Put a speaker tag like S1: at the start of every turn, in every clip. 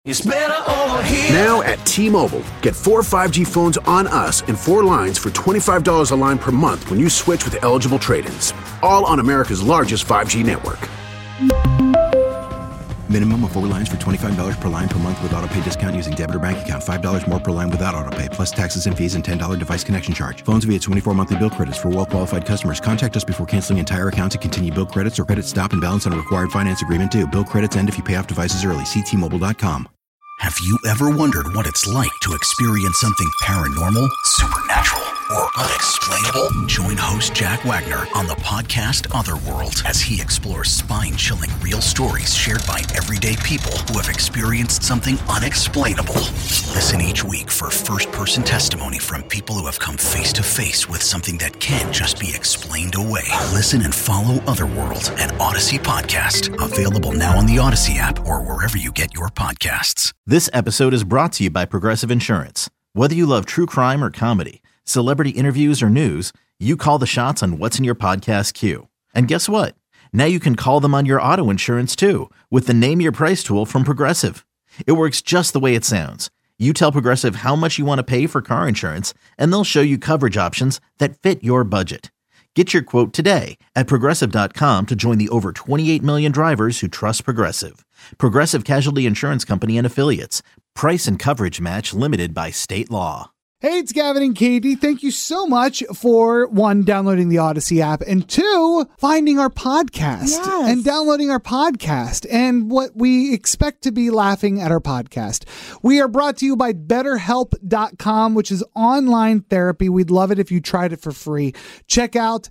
S1: It's better over here.
S2: Now at T-Mobile, get 4 5G phones on us and 4 lines for $25 a line per month when you switch with eligible trade-ins. All on America's largest 5G network.
S3: Minimum of 4 lines for $25 per line per month with autopay discount using debit or bank account. $5 more per line without autopay, plus taxes and fees and $10 device connection charge. Phones via 24 monthly bill credits for well-qualified customers. Contact us before canceling entire account to continue bill credits or credit stop and balance on a required finance agreement due. Bill credits end if you pay off devices early. See T-Mobile.com.
S4: Have you ever wondered what it's like to experience something paranormal, supernatural, or unexplainable? Join host Jack Wagner on the podcast Otherworld as he explores spine-chilling real stories shared by everyday people who have experienced something unexplainable. Listen each week for first-person testimony from people who have come face-to-face with something that can't just be explained away. Listen and follow Otherworld, an Odyssey podcast. Available now on the Odyssey app or wherever you get your podcasts.
S5: This episode is brought to you by Progressive Insurance. Whether you love true crime or comedy, celebrity interviews or news, you call the shots on what's in your podcast queue. And guess what? Now you can call them on your auto insurance too with the Name Your Price tool from Progressive. It works just the way it sounds. You tell Progressive how much you want to pay for car insurance, and they'll show you coverage options that fit your budget. Get your quote today at Progressive.com to join the over 28 million drivers who trust Progressive. Progressive Casualty Insurance Company and Affiliates. Price and coverage match limited by state law.
S6: Hey, it's Gavin and Katie. Thank you so much for, 1, downloading the Odyssey app, and 2, finding our podcast and downloading our podcast and what we expect to be laughing at our podcast. We are brought to you by BetterHelp.com, which is online therapy. We'd love it if you tried it for free. Check out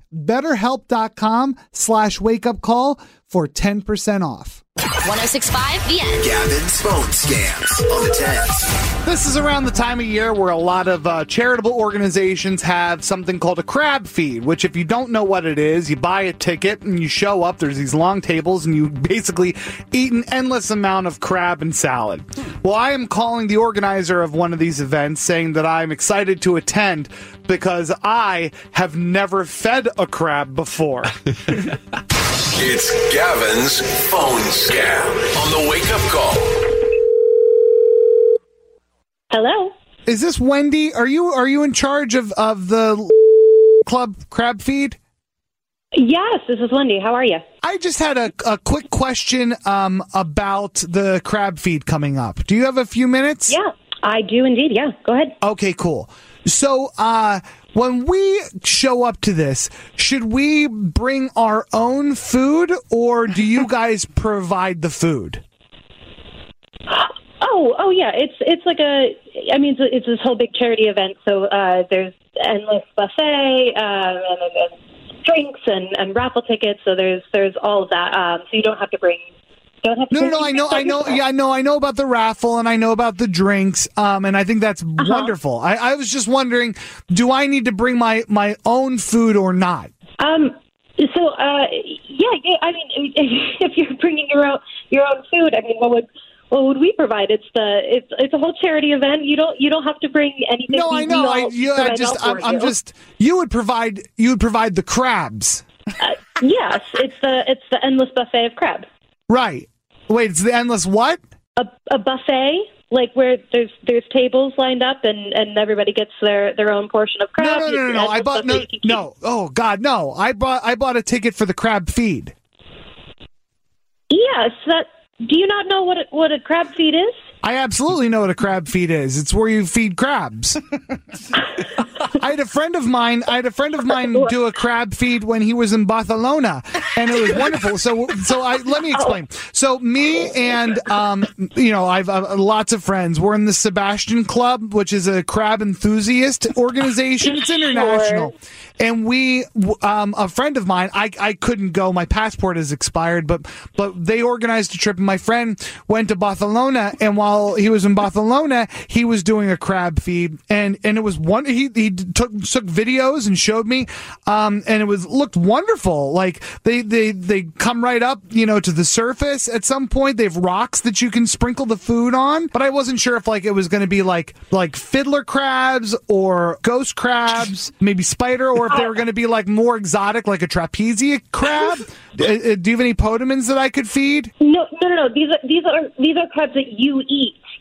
S6: BetterHelp.com/wakeupcall for 10% off.
S7: 106.5 The End.
S4: Gavin's phone scams on the 10s.
S6: This is around the time of year where a lot of charitable organizations have something called a crab feed, which if you don't know what it is, you buy a ticket and you show up. There's these long tables and you basically eat an endless amount of crab and salad. Well, I am calling the organizer of one of these events saying that I'm excited to attend because I have never fed a crab before.
S8: It's Gavin's phone scam on the Wake Up Call.
S9: Hello.
S6: Is this Wendy? Are you in charge of the club crab feed?
S9: Yes, this is Wendy. How are you?
S6: I just had a quick question about the crab feed coming up. Do you have a few minutes?
S9: Yeah, I do indeed. Yeah, go ahead.
S6: Okay, cool. So, when we show up to this, should we bring our own food, or do you guys provide the food?
S9: Oh yeah. It's like it's this whole big charity event. So there's endless buffet and drinks and raffle tickets. So there's all of that. So you don't have to bring.
S6: No, I know. Yeah, I know about the raffle and I know about the drinks. And I think that's wonderful. I was just wondering, do I need to bring my own food or not?
S9: Yeah. I mean, if you're bringing your own food, I mean, what would we provide? It's a whole charity event. You don't have to bring anything.
S6: No, I know. You would provide the crabs.
S9: Yes, it's the endless buffet of crab.
S6: Right. Wait, it's the endless what?
S9: A buffet, like where there's tables lined up and everybody gets their own portion of crab.
S6: No. I bought no. Oh God, no. I bought a ticket for the crab feed.
S9: Yes. Do you not know what a crab feed is?
S6: I absolutely know what a crab feed is. It's where you feed crabs. I had a friend of mine do a crab feed when he was in Barcelona, and it was wonderful. So let me explain. So me and I've lots of friends. We're in the Sebastian Club, which is a crab enthusiast organization. It's international. Sure. And we, a friend of mine, I couldn't go. My passport is expired, but they organized a trip. And my friend went to Barcelona, and while he was in Barcelona, he was doing a crab feed, and it was one. He took videos and showed me, and it looked wonderful. Like they come right up, to the surface. At some point, they have rocks that you can sprinkle the food on. But I wasn't sure if it was going to be like fiddler crabs or ghost crabs, maybe spider, or if they were going to be more exotic, like a trapezia crab. Do you have any podimans that I could feed?
S9: No. These are crabs that you eat.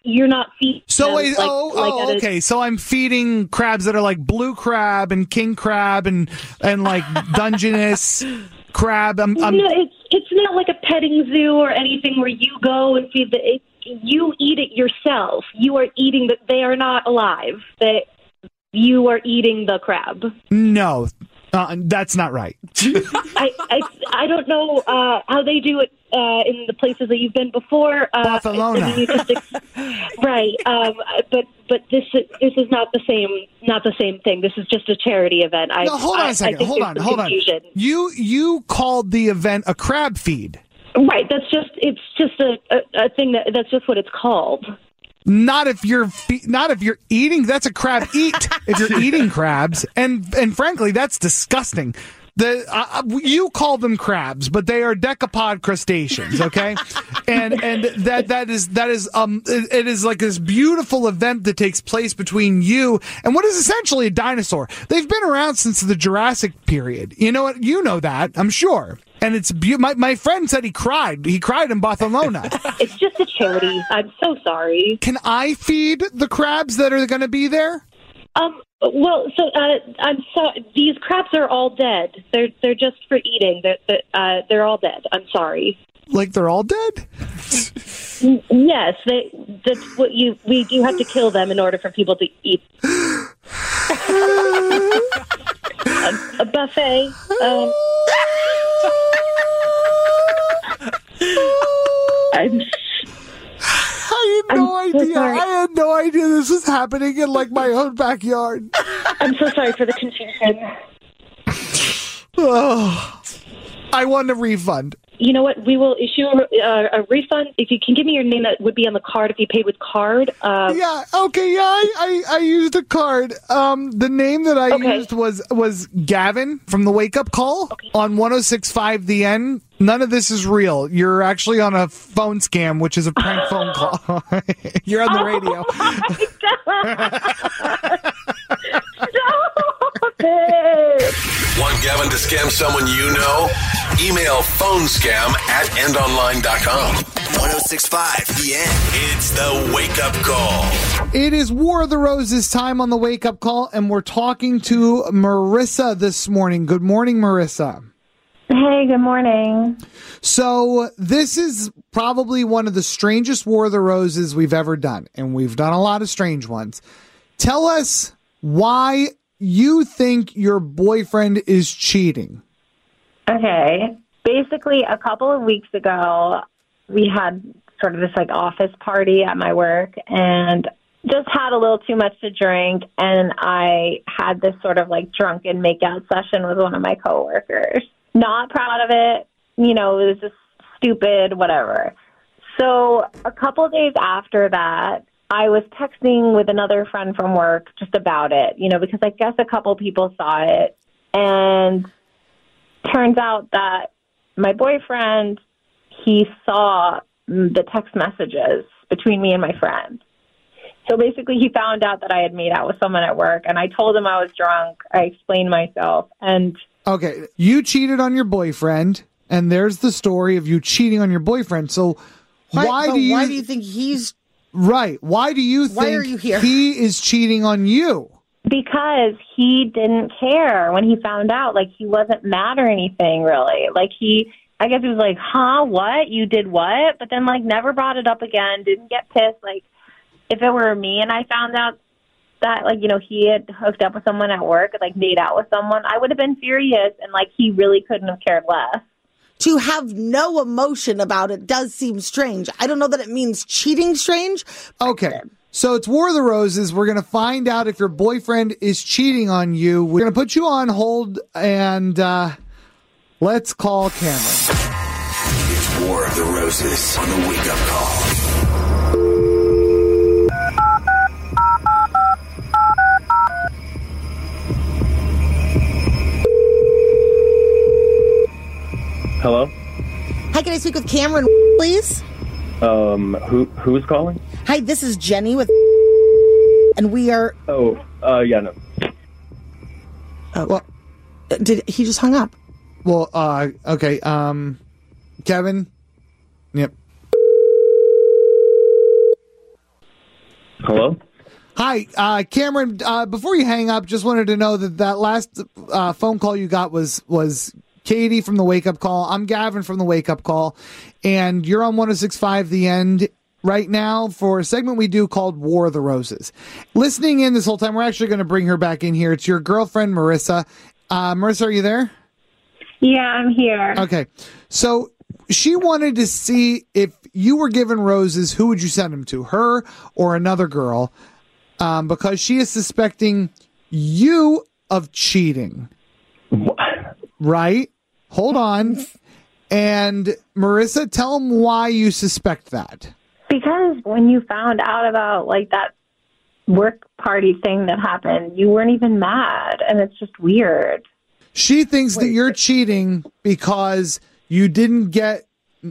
S9: you're not feeding.
S6: So
S9: them,
S6: okay. So I'm feeding crabs that are like blue crab and king crab and like Dungeness crab.
S9: No, it's not like a petting zoo or anything where you go and feed you eat it yourself. You are eating that. They are not alive. That you are eating the crab.
S6: No, that's not right.
S9: I don't know how they do it in the places that you've been before.
S6: Barcelona.
S9: I mean, right. But this is not the same thing. This is just a charity event.
S6: No, hold on a second. Hold on. You called the event a crab feed.
S9: Right. It's just a thing that's just what it's called.
S6: Not if you're eating. That's a crab eat. If you're eating crabs, and frankly, that's disgusting. You call them crabs, but they are decapod crustaceans. Okay, and that is like this beautiful event that takes place between you and what is essentially a dinosaur. They've been around since the Jurassic period. You know what? You know that, I'm sure. And it's my friend said he cried. He cried in Barcelona.
S9: It's just a charity. I'm so sorry.
S6: Can I feed the crabs that are going to be there?
S9: Well, so I'm sorry. These crabs are all dead. They're just for eating. They're all dead. I'm sorry.
S6: Like they're all dead?
S9: Yes, that's what we do have to kill them in order for people to eat. A buffet.
S6: I had no idea.
S9: So
S6: I had no idea this was happening in like my own backyard.
S9: I'm so sorry for the confusion.
S6: Oh, I want a refund.
S9: You know what? We will issue a refund. If you can give me your name, that would be on the card if you paid with card.
S6: Yeah, okay, yeah, I used a card. The name that I used was Gavin from the Wake Up Call on 106.5 The End. None of this is real. You're actually on a phone scam, which is a prank phone call. You're on the radio.
S9: Stop it!
S8: Want Gavin to scam someone you know? Email phonescam@endonline.com.
S4: 106.5 The End.
S8: It's the Wake Up Call.
S6: It is War of the Roses time on the Wake Up Call, and we're talking to Marissa this morning. Good morning, Marissa.
S1: Hey, good morning.
S6: So this is probably one of the strangest War of the Roses we've ever done, and we've done a lot of strange ones. Tell us why you think your boyfriend is cheating.
S1: Okay. Basically, a couple of weeks ago, we had sort of this like office party at my work and just had a little too much to drink. And I had this sort of like drunken makeout session with one of my coworkers. Not proud of it. You know, it was just stupid, whatever. So a couple of days after that, I was texting with another friend from work just about it, you know, because I guess a couple people saw it. And turns out that my boyfriend, he saw the text messages between me and my friend. So basically he found out that I had made out with someone at work, and I told him I was drunk. I explained myself. And
S6: okay, you cheated on your boyfriend, and there's the story of you cheating on your boyfriend. So why do you
S10: think he's
S6: right? Why do you think
S10: are you here?
S6: He is cheating on you?
S1: Because he didn't care when he found out. Like, he wasn't mad or anything, really. Like, I guess he was like, huh, what? You did what? But then, like, never brought it up again, didn't get pissed. Like, if it were me and I found out that, like, you know, he had hooked up with someone at work, like, made out with someone, I would have been furious, and, like, he really couldn't have cared less.
S10: To have no emotion about it does seem strange. I don't know that it means cheating strange.
S6: Okay. So it's War of the Roses. We're going to find out if your boyfriend is cheating on you. We're going to put you on hold, and let's call Cameron.
S8: It's War of the Roses on the Wake Up Call.
S11: Hello?
S10: Hi, can I speak with Cameron, please?
S11: Who's calling?
S10: Hi, this is Jenny with and we are...
S11: Yeah, no.
S10: Oh, well, did he just hung up?
S6: Well, okay, Kevin? Yep.
S11: Hello?
S6: Hi, Cameron. Before you hang up, just wanted to know that last phone call you got was Katie from the Wake Up Call. I'm Gavin from the Wake Up Call, and you're on 106.5 The End right now for a segment we do called War of the Roses. Listening in this whole time, we're actually going to bring her back in here. It's your girlfriend, Marissa. Marissa, are you there?
S1: Yeah, I'm here.
S6: Okay. So she wanted to see if you were given roses, who would you send them to, her or another girl? Because she is suspecting you of cheating.
S11: What?
S6: Right? Hold on. And Marissa, tell them why you suspect that.
S1: Because when you found out about like that work party thing that happened, you weren't even mad, and it's just weird.
S6: She thinks that you're cheating because you didn't get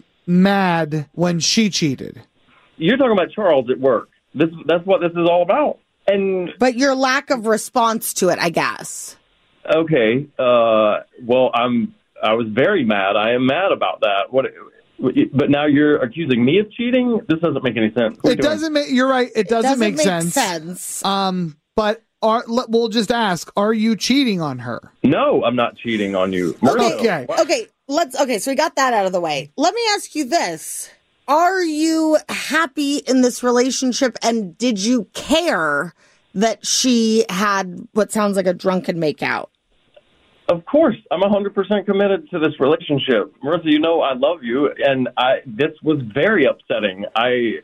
S6: mad when she cheated.
S11: You're talking about Charles at work. That's what this is all about.
S10: But your lack of response to it, I guess.
S11: Okay. Well, I was very mad. I am mad about that. But now you're accusing me of cheating? This doesn't make any sense.
S6: It doesn't make. You're right. It doesn't make sense. But we'll just ask: are you cheating on her?
S11: No, I'm not cheating on you.
S10: Okay. So we got that out of the way. Let me ask you this: are you happy in this relationship, and did you care that she had what sounds like a drunken makeout?
S11: Of course, I'm 100% committed to this relationship. Marissa, you know I love you, and this was very upsetting. I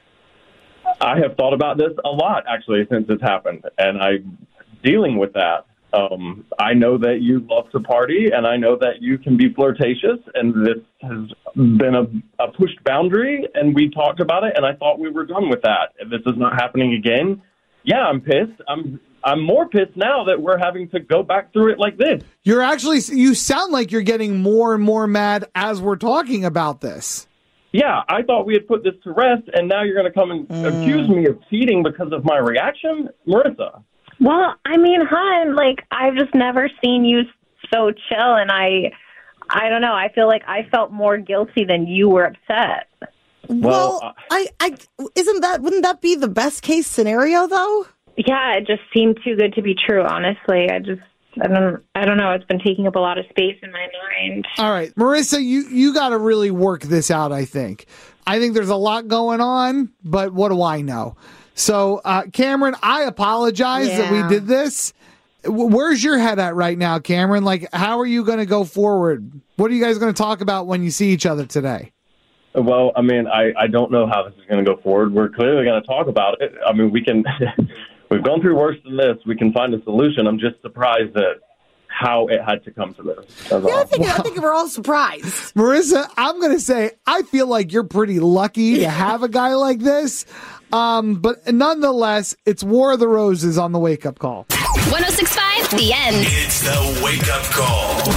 S11: have thought about this a lot, actually, since it's happened, and I'm dealing with that. I know that you love to party, and I know that you can be flirtatious, and this has been a pushed boundary, and we talked about it, and I thought we were done with that. If this is not happening again, yeah, I'm pissed. I'm more pissed now that we're having to go back through it like this.
S6: You sound like you're getting more and more mad as we're talking about this.
S11: Yeah, I thought we had put this to rest, and now you're going to come and accuse me of cheating because of my reaction? Marissa.
S1: Well, I mean, hon, like, I've just never seen you so chill, and I don't know, I feel like I felt more guilty than you were upset.
S10: Well, wouldn't that be the best case scenario, though?
S1: Yeah, it just seemed too good to be true, honestly. I don't know. It's been taking up a lot of space in my mind.
S6: All right, Marissa, you got to really work this out, I think. I think there's a lot going on, but what do I know? So, Cameron, I apologize that we did this. Where's your head at right now, Cameron? Like, how are you going to go forward? What are you guys going to talk about when you see each other today?
S11: Well, I mean, I don't know how this is going to go forward. We're clearly going to talk about it. I mean, we can... We've gone through worse than this. We can find a solution. I'm just surprised at how it had to come to this.
S10: I think we're all surprised.
S6: Marissa, I'm going to say, I feel like you're pretty lucky to have a guy like this. But nonetheless, it's War of the Roses on the Wake Up Call.
S7: 106.5, The End.
S8: It's the Wake Up Call.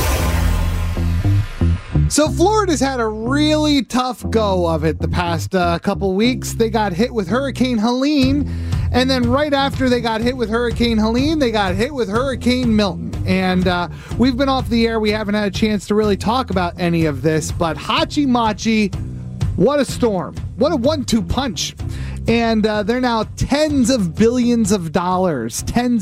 S6: So Florida's had a really tough go of it the past couple weeks. They got hit with Hurricane Helene, and then right after they got hit with Hurricane Helene, they got hit with Hurricane Milton. And we've been off the air. We haven't had a chance to really talk about any of this, but Hachi Machi, what a storm. What a 1-2 punch. And they're now tens of billions of dollars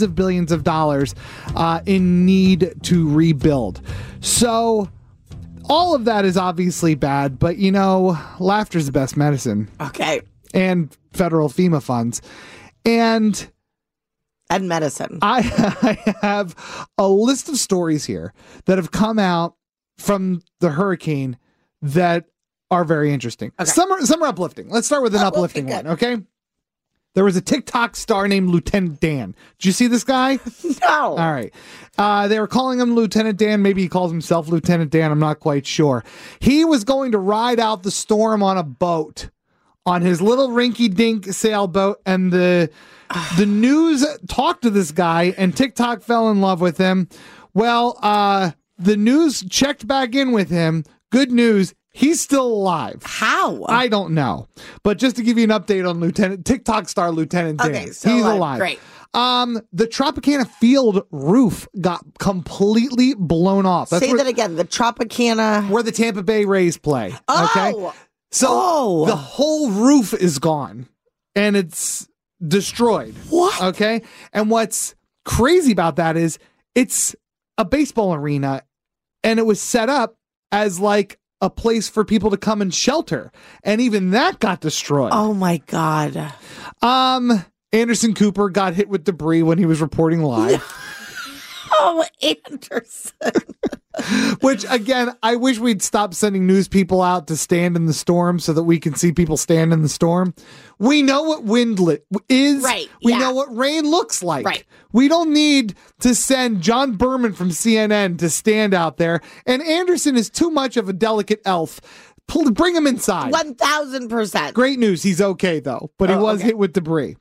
S6: in need to rebuild. So... all of that is obviously bad, but, you know, laughter's the best medicine.
S10: Okay.
S6: And federal FEMA funds. And
S10: medicine.
S6: I have a list of stories here that have come out from the hurricane that are very interesting. Okay. Some are uplifting. Let's start with an uplifting one, okay? There was a TikTok star named Lieutenant Dan. Did you see this guy?
S10: No.
S6: All right. They were calling him Lieutenant Dan. Maybe he calls himself Lieutenant Dan. I'm not quite sure. He was going to ride out the storm on a boat, on his little rinky-dink sailboat, and the news talked to this guy, and TikTok fell in love with him. Well, the news checked back in with him. Good news. He's still alive.
S10: How?
S6: I don't know. But just to give you an update on TikTok star Lieutenant Dan.
S10: Okay,
S6: he's alive.
S10: Great.
S6: The Tropicana field roof got completely blown off.
S10: Say that again. The Tropicana.
S6: Where the Tampa Bay Rays play.
S10: Oh.
S6: Okay. So the whole roof is gone. And it's destroyed.
S10: What?
S6: Okay. And what's crazy about that is it's a baseball arena, and it was set up as like a place for people to come and shelter. And even that got destroyed.
S10: Oh my God.
S6: Anderson Cooper got hit with debris when he was reporting live.
S10: Oh, Anderson.
S6: Which, again, I wish we'd stop sending news people out to stand in the storm so that we can see people stand in the storm. We know what wind is.
S10: Right.
S6: We
S10: yeah.
S6: know what rain looks like.
S10: Right.
S6: We don't need to send John Berman from CNN to stand out there. And Anderson is too much of a delicate elf. Bring him inside.
S10: 1,000%.
S6: Great news. He's okay, though. But he was hit with debris.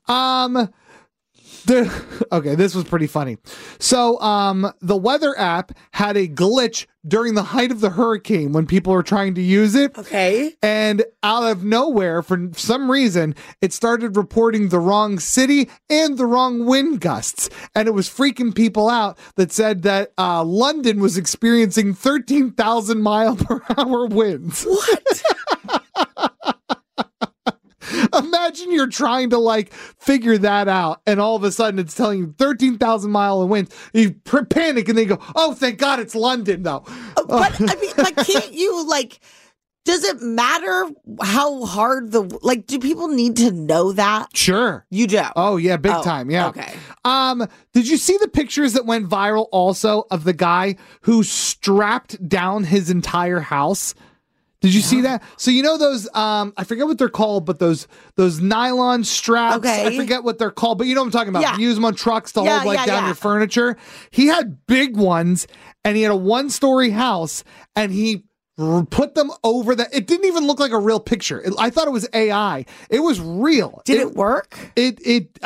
S6: Okay, this was pretty funny. So the weather app had a glitch during the height of the hurricane when people were trying to use it.
S10: Okay.
S6: And out of nowhere, for some reason, it started reporting the wrong city and the wrong wind gusts. And it was freaking people out that said that London was experiencing 13,000 mile per hour winds.
S10: What?
S6: Imagine you're trying to like figure that out, and all of a sudden it's telling you 13,000 mile of winds. You panic, and they go, "Oh, thank God, it's London, though."
S10: But I mean, like, can't you like? Does it matter how hard do people need to know that?
S6: Sure,
S10: you do.
S6: Oh yeah, big time. Yeah.
S10: Okay.
S6: Did you see the pictures that went viral also of the guy who strapped down his entire house? Did you see that? So you know those, I forget what they're called, but those nylon straps,
S10: okay.
S6: I forget what they're called, but you know what I'm talking about.
S10: Yeah.
S6: You use them on trucks to hold down your furniture. He had big ones, and he had a 1-story house, and he put them over that. It didn't even look like a real picture. I thought it was AI. It was real.
S10: Did it work?
S6: And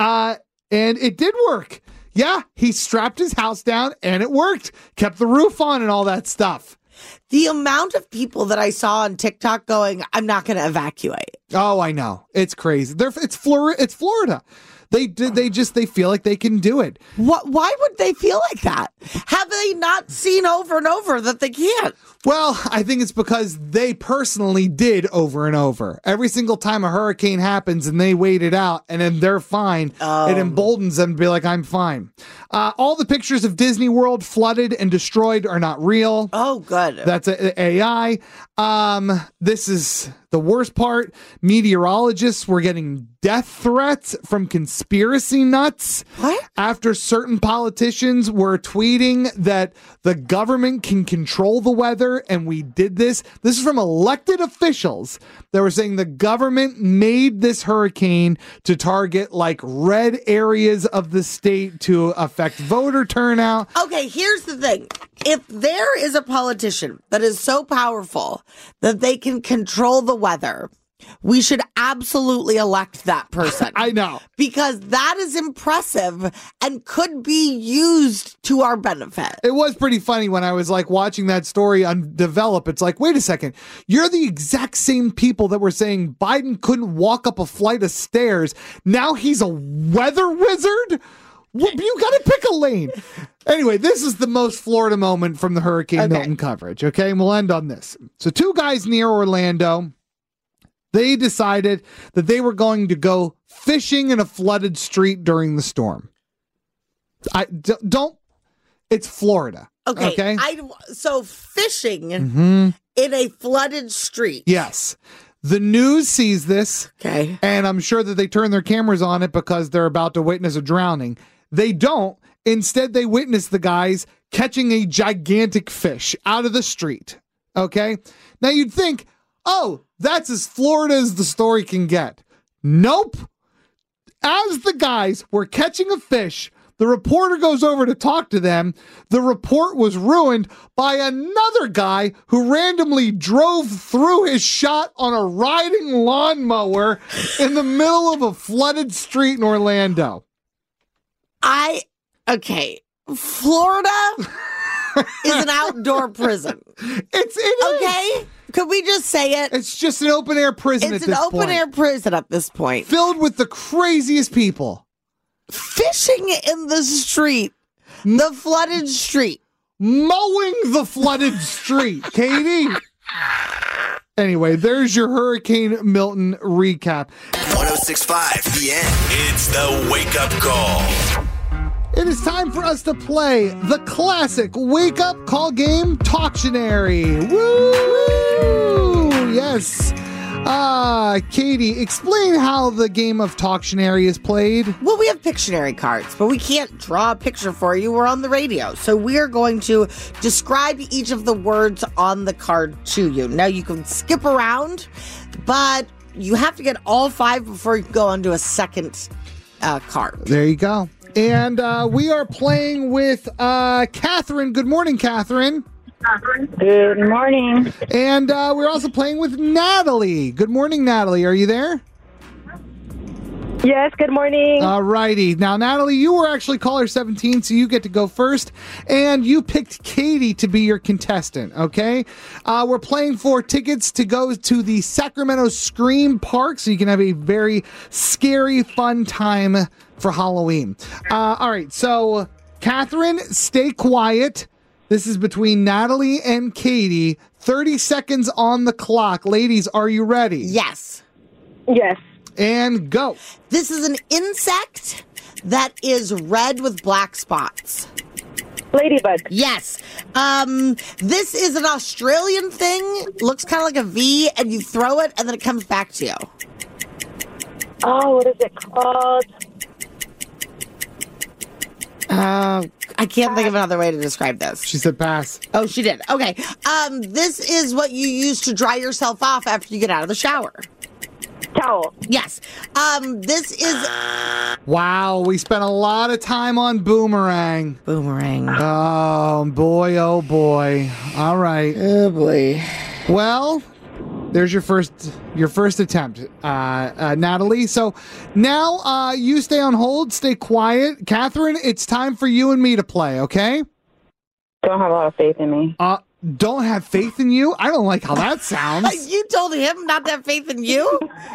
S6: it did work. Yeah, he strapped his house down, and it worked. Kept the roof on and all that stuff.
S10: The amount of people that I saw on TikTok going, I'm not going to evacuate.
S6: Oh, I know. It's crazy. It's Florida. They feel like they can do it.
S10: Why would they feel like that? Have they not seen over and over that they can't?
S6: Well, I think it's because they personally did over and over. Every single time a hurricane happens and they wait it out and then they're fine, it emboldens them to be like, I'm fine. All the pictures of Disney World flooded and destroyed are not real.
S10: Oh, good.
S6: That's AI. This is the worst part. Meteorologists were getting death threats from conspiracy nuts.
S10: What?
S6: After certain politicians were tweeting that the government can control the weather and we did this. This is from elected officials that were saying the government made this hurricane to target like red areas of the state to affect voter turnout.
S10: Okay, here's the thing. If there is a politician that is so powerful that they can control the weather, we should absolutely elect that person.
S6: I know.
S10: Because that is impressive and could be used to our benefit.
S6: It was pretty funny when I was like watching that story develop. It's like, wait a second. You're the exact same people that were saying Biden couldn't walk up a flight of stairs. Now he's a weather wizard? You got to pick a lane. Anyway, this is the most Florida moment from the Hurricane Milton coverage. Okay, and we'll end on this. So 2 guys near Orlando, they decided that they were going to go fishing in a flooded street during the storm. It's Florida.
S10: Okay. So fishing in a flooded street.
S6: Yes. The news sees this.
S10: Okay.
S6: And I'm sure that they turn their cameras on it because they're about to witness a drowning. They don't. Instead, they witness the guys catching a gigantic fish out of the street. Okay. Now you'd think, oh, that's as Florida as the story can get. Nope. As the guys were catching a fish, the reporter goes over to talk to them. The report was ruined by another guy who randomly drove through his shot on a riding lawnmower in the middle of a flooded street in Orlando.
S10: Florida is an outdoor prison.
S6: It is.
S10: Okay? Could we just say it?
S6: It's just an open air prison
S10: It's
S6: at this
S10: an
S6: point.
S10: open air prison at this point.
S6: Filled with the craziest people.
S10: Fishing in the street. The flooded street.
S6: Mowing the flooded street, Katie. Anyway, there's your Hurricane Milton recap.
S4: 106.5 The End.
S8: It's the wake-up call.
S6: It is time for us to play the classic wake-up call game, Talktionary. Woo! Yes. Katie, explain how the game of Talktionary is played.
S10: Well, we have Pictionary cards, but we can't draw a picture for you. We're on the radio. So we are going to describe each of the words on the card to you. Now, you can skip around, but you have to get all 5 before you go on to a second card.
S6: There you go. And we are playing with Catherine. Good morning, Catherine.
S1: Good morning.
S6: And we're also playing with Natalie. Good morning, Natalie. Are you there?
S1: Yes, good morning.
S6: All righty. Now, Natalie, you were actually caller 17, so you get to go first. And you picked Katie to be your contestant, okay? We're playing for tickets to go to the Sacramento Scream Park, so you can have a very scary, fun time for Halloween. All right, so Catherine, stay quiet. This is between Natalie and Katie. 30 seconds on the clock. Ladies, are you ready?
S10: Yes.
S1: Yes.
S6: And go.
S10: This is an insect that is red with black spots.
S1: Ladybug.
S10: Yes. This is an Australian thing. Looks kind of like a V, and you throw it, and then it comes back to you.
S1: Oh, what is it called?
S10: I can't think of another way to describe this.
S6: She said pass.
S10: Oh, she did. Okay. This is what you use to dry yourself off after you get out of the shower.
S1: Towel.
S10: Yes. This is...
S6: Wow, we spent a lot of time on Boomerang.
S10: Boomerang.
S6: Oh, boy, oh, boy. All right.
S10: Oh, boy.
S6: Well, there's your first attempt, Natalie. So now you stay on hold, stay quiet. Catherine, it's time for you and me to play, okay?
S1: Don't have a lot of faith in me.
S6: Don't have faith in you? I don't like how that sounds.
S10: You told him not to have faith in you?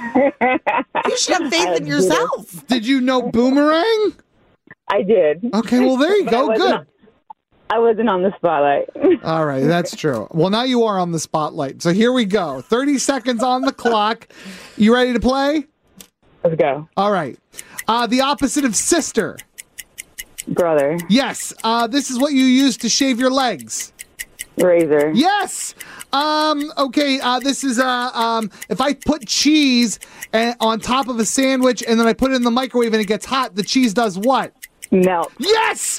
S10: You should have faith in yourself.
S6: Did you know Boomerang?
S1: I did.
S6: Okay, well, there you go. Good.
S1: I wasn't on the spotlight.
S6: All right, that's true. Well, now you are on the spotlight. So here we go. 30 seconds on the clock. You ready to play?
S1: Let's go.
S6: All right. The opposite of sister.
S1: Brother.
S6: Yes. This is what you use to shave your legs.
S1: Razor.
S6: Yes. Okay. This is if I put cheese on top of a sandwich and then I put it in the microwave and it gets hot, the cheese does what?
S1: Melt.
S6: Yes.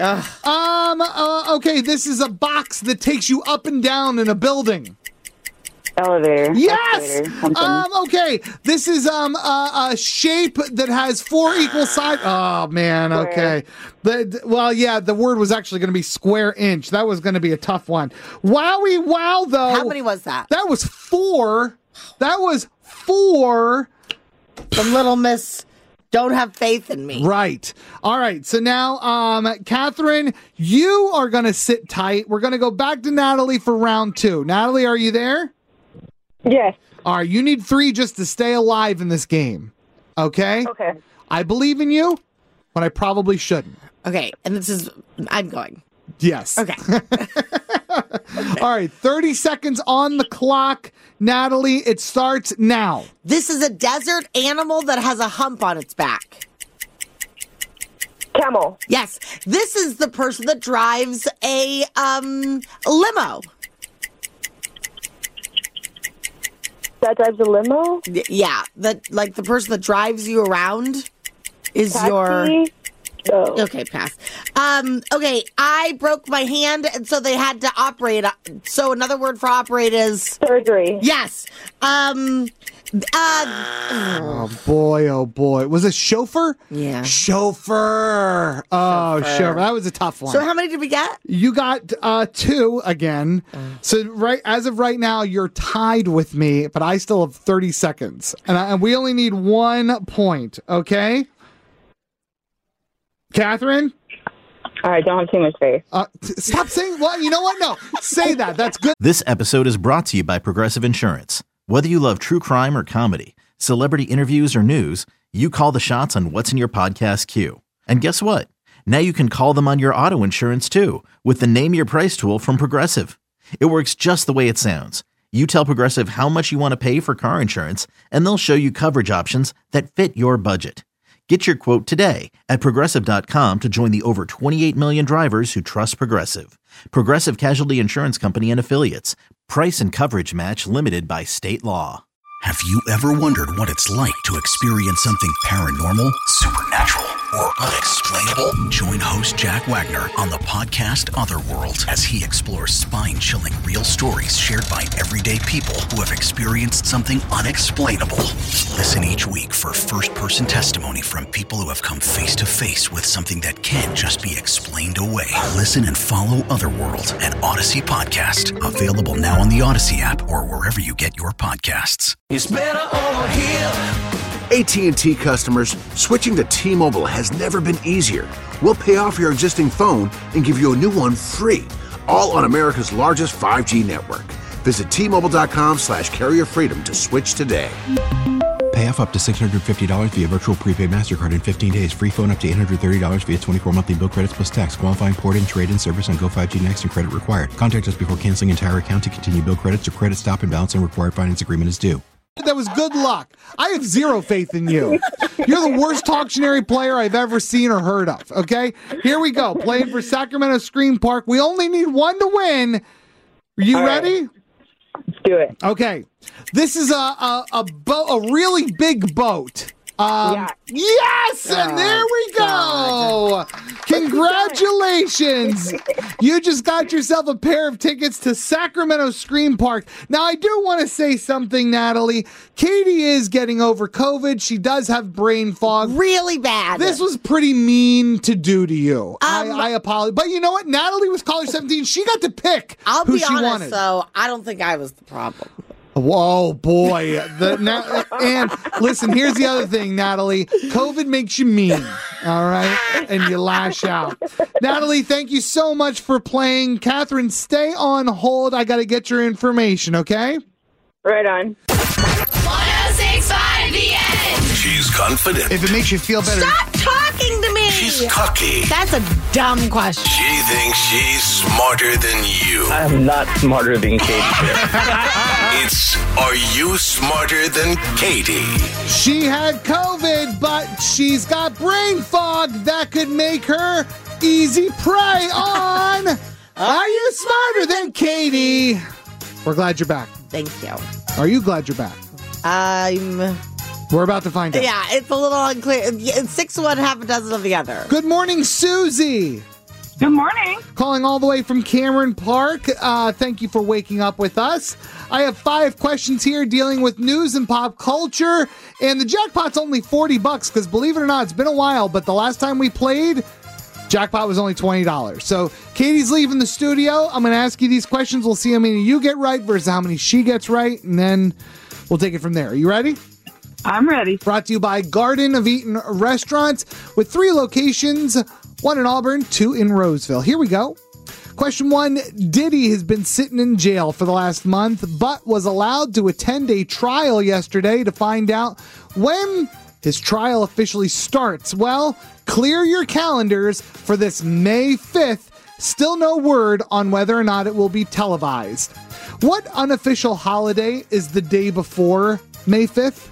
S6: Okay. This is a box that takes you up and down in a building.
S1: Elevator.
S6: Yes.
S1: Escalator,
S6: okay. This is a shape that has 4 equal sides. Oh man. Okay. The word was actually going to be square inch. That was going to be a tough one. Wowie wow though.
S10: How many was that?
S6: That was 4. That was 4.
S10: The little miss. Don't have faith in me.
S6: Right. All right. So now, Catherine, you are going to sit tight. We're going to go back to Natalie for round 2. Natalie, are you there?
S1: Yes.
S6: All right. You need 3 just to stay alive in this game. Okay?
S1: Okay.
S6: I believe in you, but I probably shouldn't.
S10: Okay. And I'm going.
S6: Yes.
S10: Okay.
S6: All right. 30 seconds on the clock. Natalie, it starts now.
S10: This is a desert animal that has a hump on its back.
S1: Camel.
S10: Yes. This is the person that drives a limo.
S1: That drives a limo?
S10: Yeah. The person that drives you around is
S1: Taxi?
S10: your...
S1: No.
S10: Okay, pass. Okay, I broke my hand, and so they had to operate. So another word for operate is...
S1: Surgery.
S10: Yes.
S6: Oh, boy, oh, boy. Was it chauffeur?
S10: Yeah.
S6: Chauffeur. Oh, chauffeur. That was a tough one.
S10: So how many did we get?
S6: You got 2 again. So as of right now, you're tied with me, but I still have 30 seconds. And we only need 1 point, okay? Catherine?
S1: All right, don't have too much faith.
S6: Stop saying, well, you know what? No, say that. That's good.
S5: This episode is brought to you by Progressive Insurance. Whether you love true crime or comedy, celebrity interviews or news, you call the shots on what's in your podcast queue. And guess what? Now you can call them on your auto insurance too with the Name Your Price tool from Progressive. It works just the way it sounds. You tell Progressive how much you want to pay for car insurance, and they'll show you coverage options that fit your budget. Get your quote today at Progressive.com to join the over 28 million drivers who trust Progressive. Progressive Casualty Insurance Company and Affiliates. Price and coverage match limited by state law.
S4: Have you ever wondered what it's like to experience something paranormal, supernatural, or unexplainable? Join host Jack Wagner on the podcast Otherworld as he explores spine-chilling real stories shared by everyday people who have experienced something unexplainable. Listen each week for first-person testimony from people who have come face-to-face with something that can't just be explained away. Listen and follow Otherworld, an Odyssey podcast. Available now on the Odyssey app or wherever you get your podcasts.
S8: It's better over here.
S2: AT&T customers, switching to T-Mobile has never been easier. We'll pay off your existing phone and give you a new one free, all on America's largest 5G network. Visit T-Mobile.com/carrier freedom to switch today.
S3: Pay off up to $650 via virtual prepaid MasterCard in 15 days. Free phone up to $830 via 24 monthly bill credits plus tax. Qualifying port-in, trade-in service on Go 5G Next and credit required. Contact us before canceling entire account to continue bill credits or credit stop and balance and required finance agreement is due.
S6: That was good luck. I have zero faith in you. You're the worst Talktionary player I've ever seen or heard of, okay? Here we go. Playing for Sacramento Screen Park. We only need one to win. Are you ready?
S1: Let's do it.
S6: Okay. This is a really big boat. Yes, and there we go. Congratulations. You just got yourself a pair of tickets to Sacramento Screen Park. Now, I do want to say something, Natalie. Katie is getting over COVID. She does have brain fog.
S10: Really bad.
S6: This was pretty mean to do to you. I apologize. But you know what? Natalie was caller 17. She got to pick who she wanted.
S10: So I don't think I was the problem.
S6: Whoa, boy. And listen, here's the other thing, Natalie. COVID makes you mean, all right? And you lash out. Natalie, thank you so much for playing. Catherine, stay on hold. I got to get your information, okay?
S1: Right on.
S7: 106.5 The End.
S8: She's confident.
S6: If it makes you feel better.
S10: Stop talking to me.
S8: She's cocky.
S10: That's a dumb question.
S8: She thinks she's smarter than you.
S11: I'm not smarter than Katie.
S8: It's Are You Smarter Than Katie?
S6: She had COVID, but she's got brain fog that could make her easy prey on Are You Smarter Than Katie? We're glad you're back.
S10: Thank you.
S6: Are you glad you're back? We're about to find out.
S10: Yeah, it's a little unclear. It's 6 of one, half a dozen of the other.
S6: Good morning, Susie.
S12: Good morning.
S6: Calling all the way from Cameron Park. Thank you for waking up with us. I have 5 questions here dealing with news and pop culture. And the jackpot's only $40 because, believe it or not, it's been a while. But the last time we played, jackpot was only $20. So Katie's leaving the studio. I'm going to ask you these questions. We'll see how many you get right versus how many she gets right. And then we'll take it from there. Are you ready?
S12: I'm ready.
S6: Brought to you by Garden of Eaton Restaurants with 3 locations, 1 in Auburn, 2 in Roseville. Here we go. Question 1, Diddy has been sitting in jail for the last month, but was allowed to attend a trial yesterday to find out when his trial officially starts. Well, clear your calendars for this May 5th. Still no word on whether or not it will be televised. What unofficial holiday is the day before May 5th?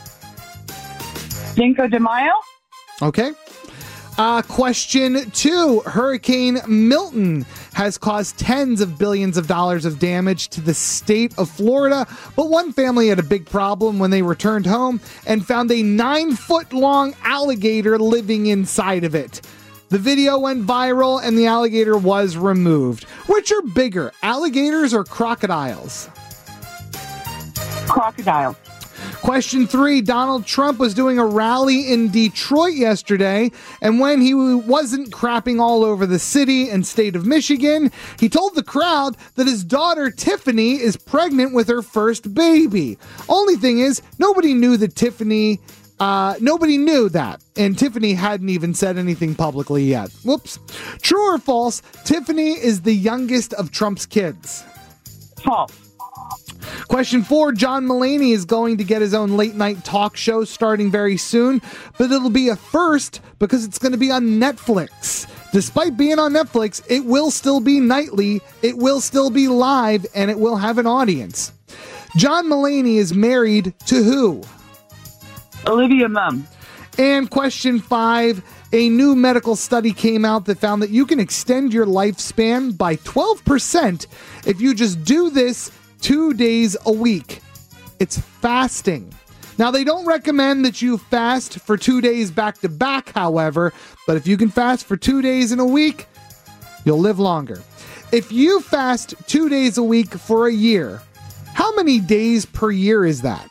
S12: Cinco de Mayo?
S6: Okay. Question 2. Hurricane Milton has caused tens of billions of dollars of damage to the state of Florida, but one family had a big problem when they returned home and found a 9-foot-long alligator living inside of it. The video went viral and the alligator was removed. Which are bigger, alligators or crocodiles?
S12: Crocodile.
S6: Question 3, Donald Trump was doing a rally in Detroit yesterday, and when he wasn't crapping all over the city and state of Michigan, he told the crowd that his daughter Tiffany is pregnant with her first baby. Only thing is, nobody knew that nobody knew that, and Tiffany hadn't even said anything publicly yet. Whoops. True or false, Tiffany is the youngest of Trump's kids?
S12: False.
S6: Question 4, John Mulaney is going to get his own late-night talk show starting very soon, but it'll be a first because it's going to be on Netflix. Despite being on Netflix, it will still be nightly, it will still be live, and it will have an audience. John Mulaney is married to who?
S12: Olivia Munn.
S6: And question 5, a new medical study came out that found that you can extend your lifespan by 12% if you just do this 2 days a week. It's fasting. Now, they don't recommend that you fast for 2 days back to back, however, but if you can fast for 2 days in a week, you'll live longer. If you fast 2 days a week for a year, how many days per year is that?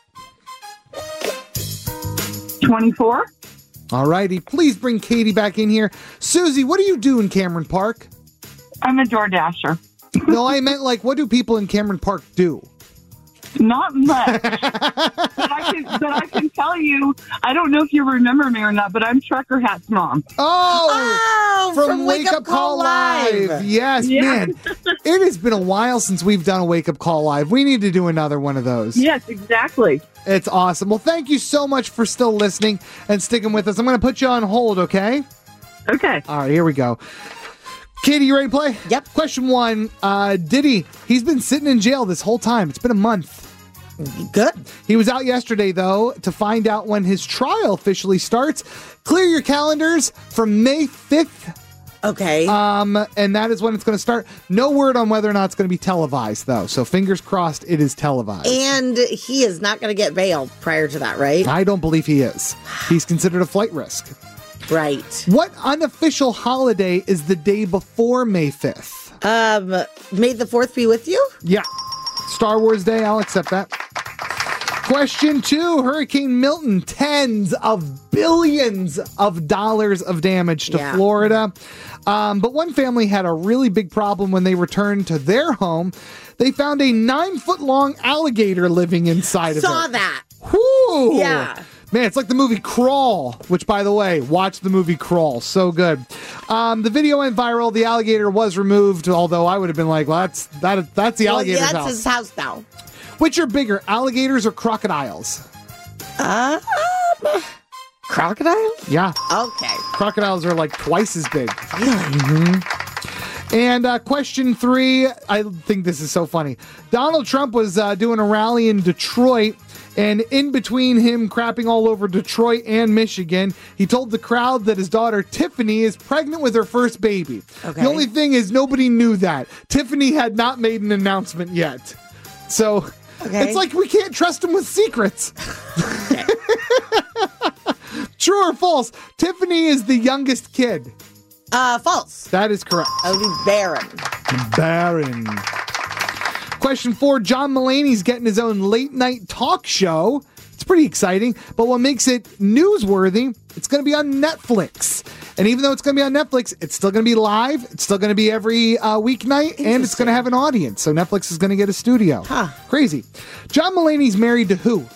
S12: 24.
S6: All righty. Please bring Katie back in here. Susie, what do you do in Cameron Park?
S12: I'm a DoorDasher.
S6: No, I meant like, what do people in Cameron Park do?
S12: Not much. but I can tell you, I don't know if you remember me or not, but I'm Trucker Hat's mom.
S6: Oh, from Wake Up Call Live. Yes,
S12: Yeah.
S6: man. It has been a while since we've done a Wake Up Call Live. We need to do another one of those.
S12: Yes, exactly.
S6: It's awesome. Well, thank you so much for still listening and sticking with us. I'm going to put you on hold, okay?
S12: Okay.
S6: All right, here we go. Katie, you ready to play?
S10: Yep.
S6: Question 1. Diddy, he's been sitting in jail this whole time. It's been a month.
S10: Good.
S6: He was out yesterday, though, to find out when his trial officially starts. Clear your calendars from May 5th.
S10: Okay.
S6: And that is when it's going to start. No word on whether or not it's going to be televised, though. So fingers crossed it is televised.
S10: And he is not going to get bail prior to that, right?
S6: I don't believe he is. He's considered a flight risk.
S10: Right.
S6: What unofficial holiday is the day before May 5th?
S10: May the 4th be with you?
S6: Yeah. Star Wars Day, I'll accept that. Question 2, Hurricane Milton, tens of billions of dollars of damage to Florida. But one family had a really big problem when they returned to their home. They found a 9-foot-long alligator living inside of it.
S10: Saw that.
S6: Whoo!
S10: Yeah.
S6: Man, it's like the movie Crawl, which, by the way, watch the movie Crawl. So good. The video went viral. The alligator was removed, although I would have been like, well, that's the alligator's house.
S10: That's his house now.
S6: Which are bigger, alligators or crocodiles?
S10: Crocodiles?
S6: Yeah.
S10: Okay.
S6: Crocodiles are like twice as big.
S10: Really?
S6: And question 3, I think this is so funny. Donald Trump was doing a rally in Detroit, and in between him crapping all over Detroit and Michigan, he told the crowd that his daughter Tiffany is pregnant with her first baby.
S10: Okay.
S6: The only thing is nobody knew that. Tiffany had not made an announcement yet. So it's like we can't trust him with secrets. True or false? Tiffany is the youngest kid.
S10: False.
S6: That is correct.
S10: That would be Barron.
S6: Barron. Question 4, John Mulaney's getting his own late night talk show. It's pretty exciting, but what makes it newsworthy, it's going to be on Netflix. And even though it's going to be on Netflix, it's still going to be live. It's still going to be every weeknight, and it's going to have an audience. So Netflix is going to get a studio.
S10: Huh.
S6: Crazy. John Mulaney's married to who?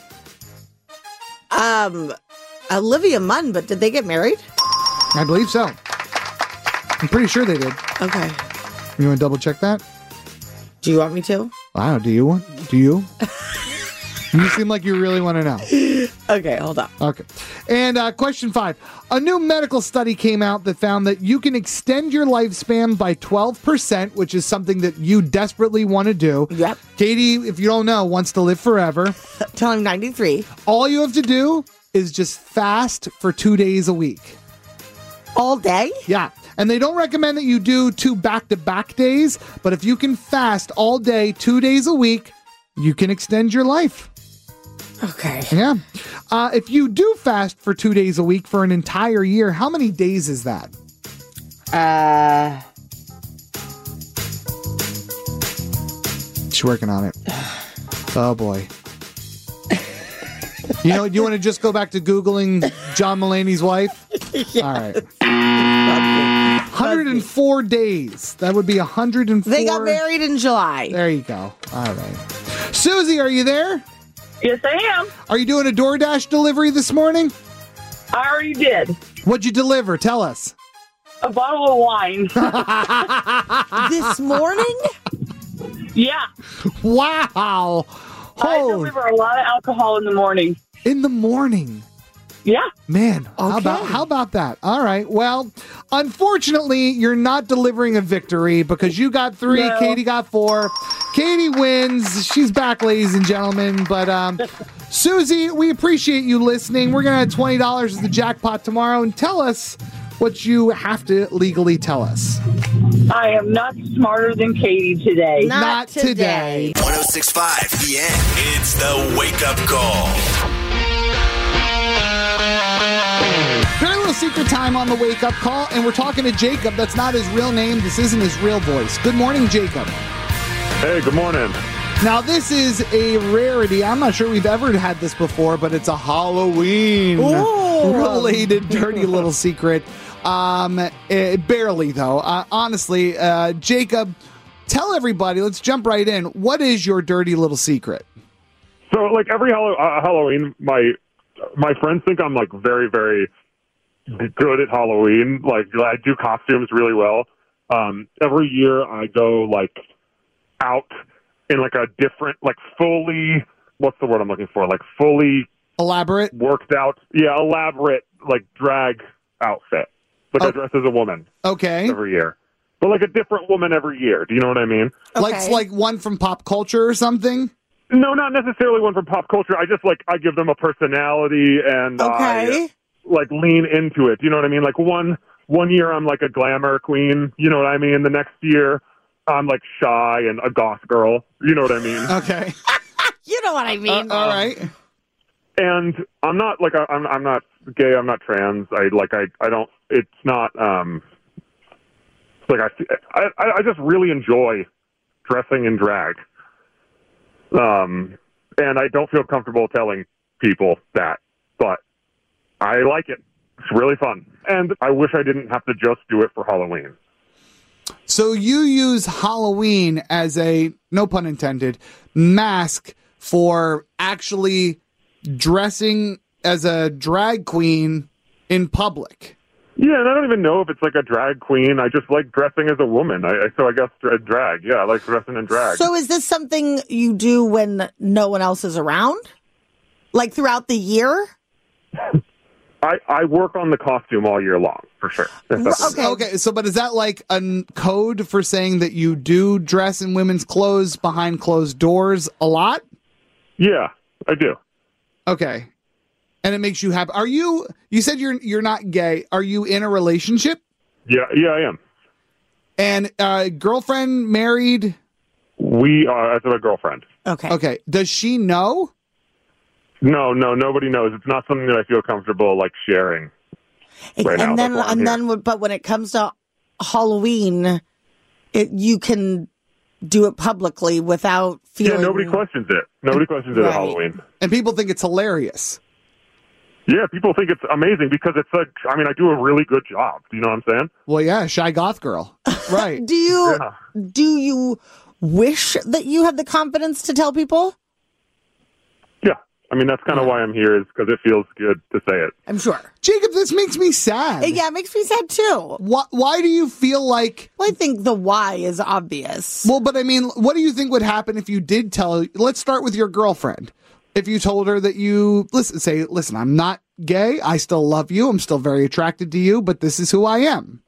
S10: Olivia Munn, but did they get married?
S6: I believe so. I'm pretty sure they did.
S10: Okay.
S6: You want to double check that?
S10: Do you want me to?
S6: I don't. Do you? Do you? You seem like you really want to know.
S10: Okay, hold on.
S6: Okay. And question 5. A new medical study came out that found that you can extend your lifespan by 12%, which is something that you desperately want to do.
S10: Yep.
S6: Katie, if you don't know, wants to live forever.
S10: Tell him 93.
S6: All you have to do is just fast for 2 days a week.
S10: All day?
S6: Yeah. And they don't recommend that you do 2 back-to-back days, but if you can fast all day, 2 days a week, you can extend your life.
S10: Okay.
S6: Yeah. If you do fast for 2 days a week for an entire year, how many days is that? She's working on it. Oh, boy. You know, you want to just go back to Googling John Mulaney's wife?
S10: Yeah.
S6: All right. 104 days. That would be 104.
S10: They got married in July.
S6: There you go. All right. Susie, are you there?
S12: Yes, I am.
S6: Are you doing a DoorDash delivery this morning?
S12: I already did.
S6: What'd you deliver? Tell us.
S12: A bottle of wine.
S10: This morning?
S12: Yeah.
S6: Wow.
S12: I deliver a lot of alcohol in the morning.
S6: In the morning?
S12: Yeah.
S6: Man,
S10: Okay.
S6: how about that? All right. Well, unfortunately, you're not delivering a victory because you got 3,
S12: No.
S6: Katie got 4. Katie wins. She's back, ladies and gentlemen. But Susie, we appreciate you listening. We're going to have $20 as the jackpot tomorrow. And tell us what you have to legally tell us.
S12: I am not smarter than Katie today.
S6: Not today.
S8: 106.5 The End. It's the wake-up call.
S6: Very little secret time on the wake-up call, and we're talking to Jacob. That's not his real name. This isn't his real voice. Good morning, Jacob.
S13: Hey, good morning.
S6: Now, this is a rarity. I'm not sure we've ever had this before, but it's a Halloween-related dirty little secret. Barely, though. Honestly, Jacob, tell everybody, let's jump right in. What is your dirty little secret?
S13: So, like, every Halloween, my friends think I'm, like, very, very good at Halloween. Like, I do costumes really well. Every year I go, like, out in, like, a different, like, fully, what's the word I'm looking for? Like, fully...
S6: Elaborate?
S13: Worked out. Yeah, elaborate, like, drag outfit. Like, I dress as a woman.
S6: Okay.
S13: Every year. But, like, a different woman every year. Do you know what I mean?
S6: Okay. Like one from pop culture or something?
S13: No, not necessarily one from pop culture. I just, like, I give them a personality and I, like, lean into it. Do you know what I mean? Like, one year I'm, like, a glamour queen. You know what I mean? The next year I'm, like, shy and a goth girl. You know what I mean?
S6: Okay.
S10: You know what I mean.
S6: All right.
S13: And I'm not, like, I'm not gay. I'm not trans. I don't, it's not, like, I just really enjoy dressing in drag. And I don't feel comfortable telling people that, but I like it. It's really fun. And I wish I didn't have to just do it for Halloween.
S6: So you use Halloween as a, no pun intended, mask for actually dressing as a drag queen in public.
S13: Yeah, and I don't even know if it's like a drag queen. I just like dressing as a woman. So I guess drag. Yeah, I like dressing in drag.
S10: So is this something you do when no one else is around? Like throughout the year?
S13: I work on the costume all year long, for sure.
S6: Okay. So, but is that like a code for saying that you do dress in women's clothes behind closed doors a lot?
S13: Yeah, I do.
S6: Okay. And it makes you happy. You said you're not gay. Are you in a relationship?
S13: Yeah, I am.
S6: And girlfriend, married?
S13: We are, as a girlfriend.
S6: Okay. Does she know?
S13: No, nobody knows. It's not something that I feel comfortable, like, sharing right now.
S10: But when it comes to Halloween, you can do it publicly without feeling...
S13: Yeah, nobody questions it. Nobody questions it at Halloween.
S6: And people think it's hilarious.
S13: Yeah, people think it's amazing because it's like, I mean, I do a really good job. Do you know what I'm saying?
S6: Well, yeah, shy goth girl. Right.
S10: Do you wish that you had the confidence to tell people?
S13: Yeah. I mean, that's kind of why I'm here, is because it feels good to say it.
S10: I'm sure.
S6: Jacob, this makes me sad.
S10: Yeah, it makes me sad too.
S6: Why do you feel like...
S10: Well, I think the why is obvious.
S6: Well, but I mean, what do you think would happen if you did tell... Let's start with your girlfriend. If you told her that listen, I'm not gay. I still love you. I'm still very attracted to you, but this is who I am.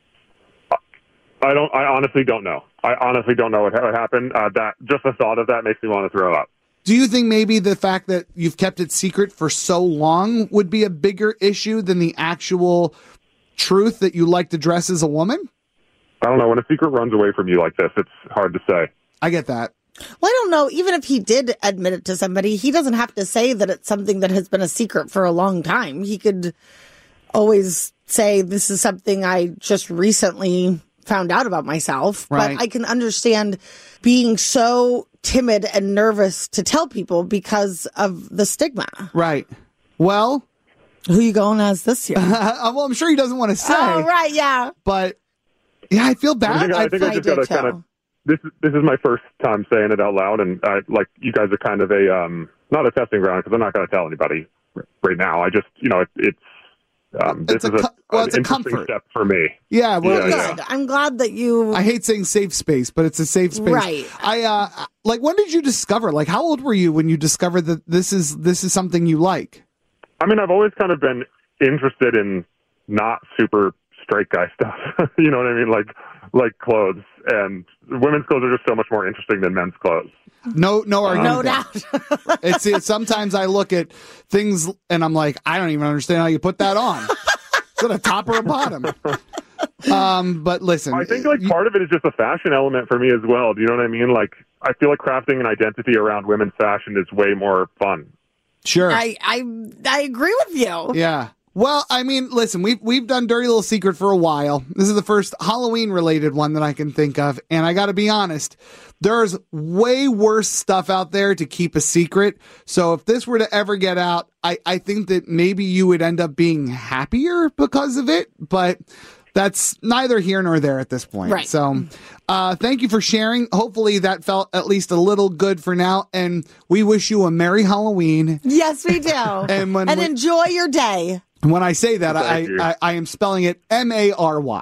S13: I honestly don't know. I honestly don't know what happened. That just the thought of that makes me want to throw up.
S6: Do you think maybe the fact that you've kept it secret for so long would be a bigger issue than the actual truth that you like to dress as a woman?
S13: I don't know. When a secret runs away from you like this, it's hard to say.
S6: I get that.
S10: Well, I don't know. Even if he did admit it to somebody, he doesn't have to say that it's something that has been a secret for a long time. He could always say, this is something I just recently found out about myself.
S6: Right.
S10: But I can understand being so timid and nervous to tell people because of the stigma.
S6: Right. Well,
S10: who you going as this year?
S6: Well, I'm sure he doesn't want to say.
S10: Oh, right, yeah.
S6: But yeah, I feel bad.
S13: I think I just gotta kind of. This is my first time saying it out loud, and you guys are kind of a not a testing ground because I'm not going to tell anybody right now. I just it's an interesting step for me.
S6: Yeah, well,
S10: good. I'm glad that you.
S6: I hate saying safe space, but it's a safe space,
S10: right?
S6: I when did you discover? Like, how old were you when you discovered that this is something you like?
S13: I mean, I've always kind of been interested in not super straight guy stuff. You know what I mean? Like clothes, and women's clothes are just so much more interesting than men's clothes.
S6: No argument.
S10: No
S6: there.
S10: doubt.
S6: It's sometimes I look at things and I'm like, I don't even understand how you put that on. Is it a top or a bottom? But listen,
S13: I think part of it is just a fashion element for me as well. Do you know what I mean? Like, I feel like crafting an identity around women's fashion is way more fun.
S6: Sure.
S10: I agree with you.
S6: Yeah. Well, I mean, listen, we've done Dirty Little Secret for a while. This is the first Halloween-related one that I can think of, and I got to be honest, there's way worse stuff out there to keep a secret. So if this were to ever get out, I think that maybe you would end up being happier because of it, but that's neither here nor there at this point.
S10: Right.
S6: So thank you for sharing. Hopefully that felt at least a little good for now, and we wish you a Merry Halloween.
S10: Yes, we do.
S6: And
S10: enjoy your day.
S6: When I say that, I am spelling it M-A-R-Y.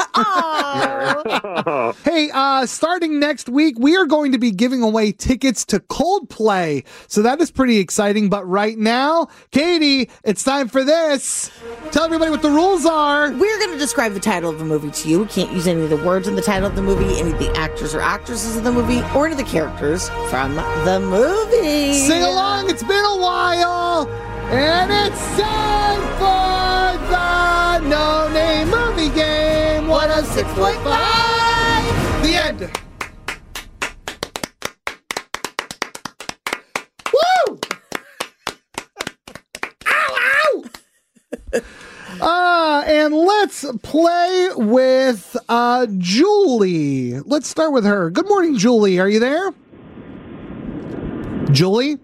S10: Oh.
S6: Hey, starting next week, we are going to be giving away tickets to Coldplay. So that is pretty exciting. But right now, Katie, it's time for this. Tell everybody what the rules are.
S10: We're going to describe the title of the movie to you. We can't use any of the words in the title of the movie, any of the actors or actresses of the movie, or any of the characters from the movie.
S6: Sing along. It's been a while. And it's time for the No Name Movie Game 106.5. The end. Woo! Ow! And let's play with Julie. Let's start with her. Good morning, Julie. Are you there? Julie?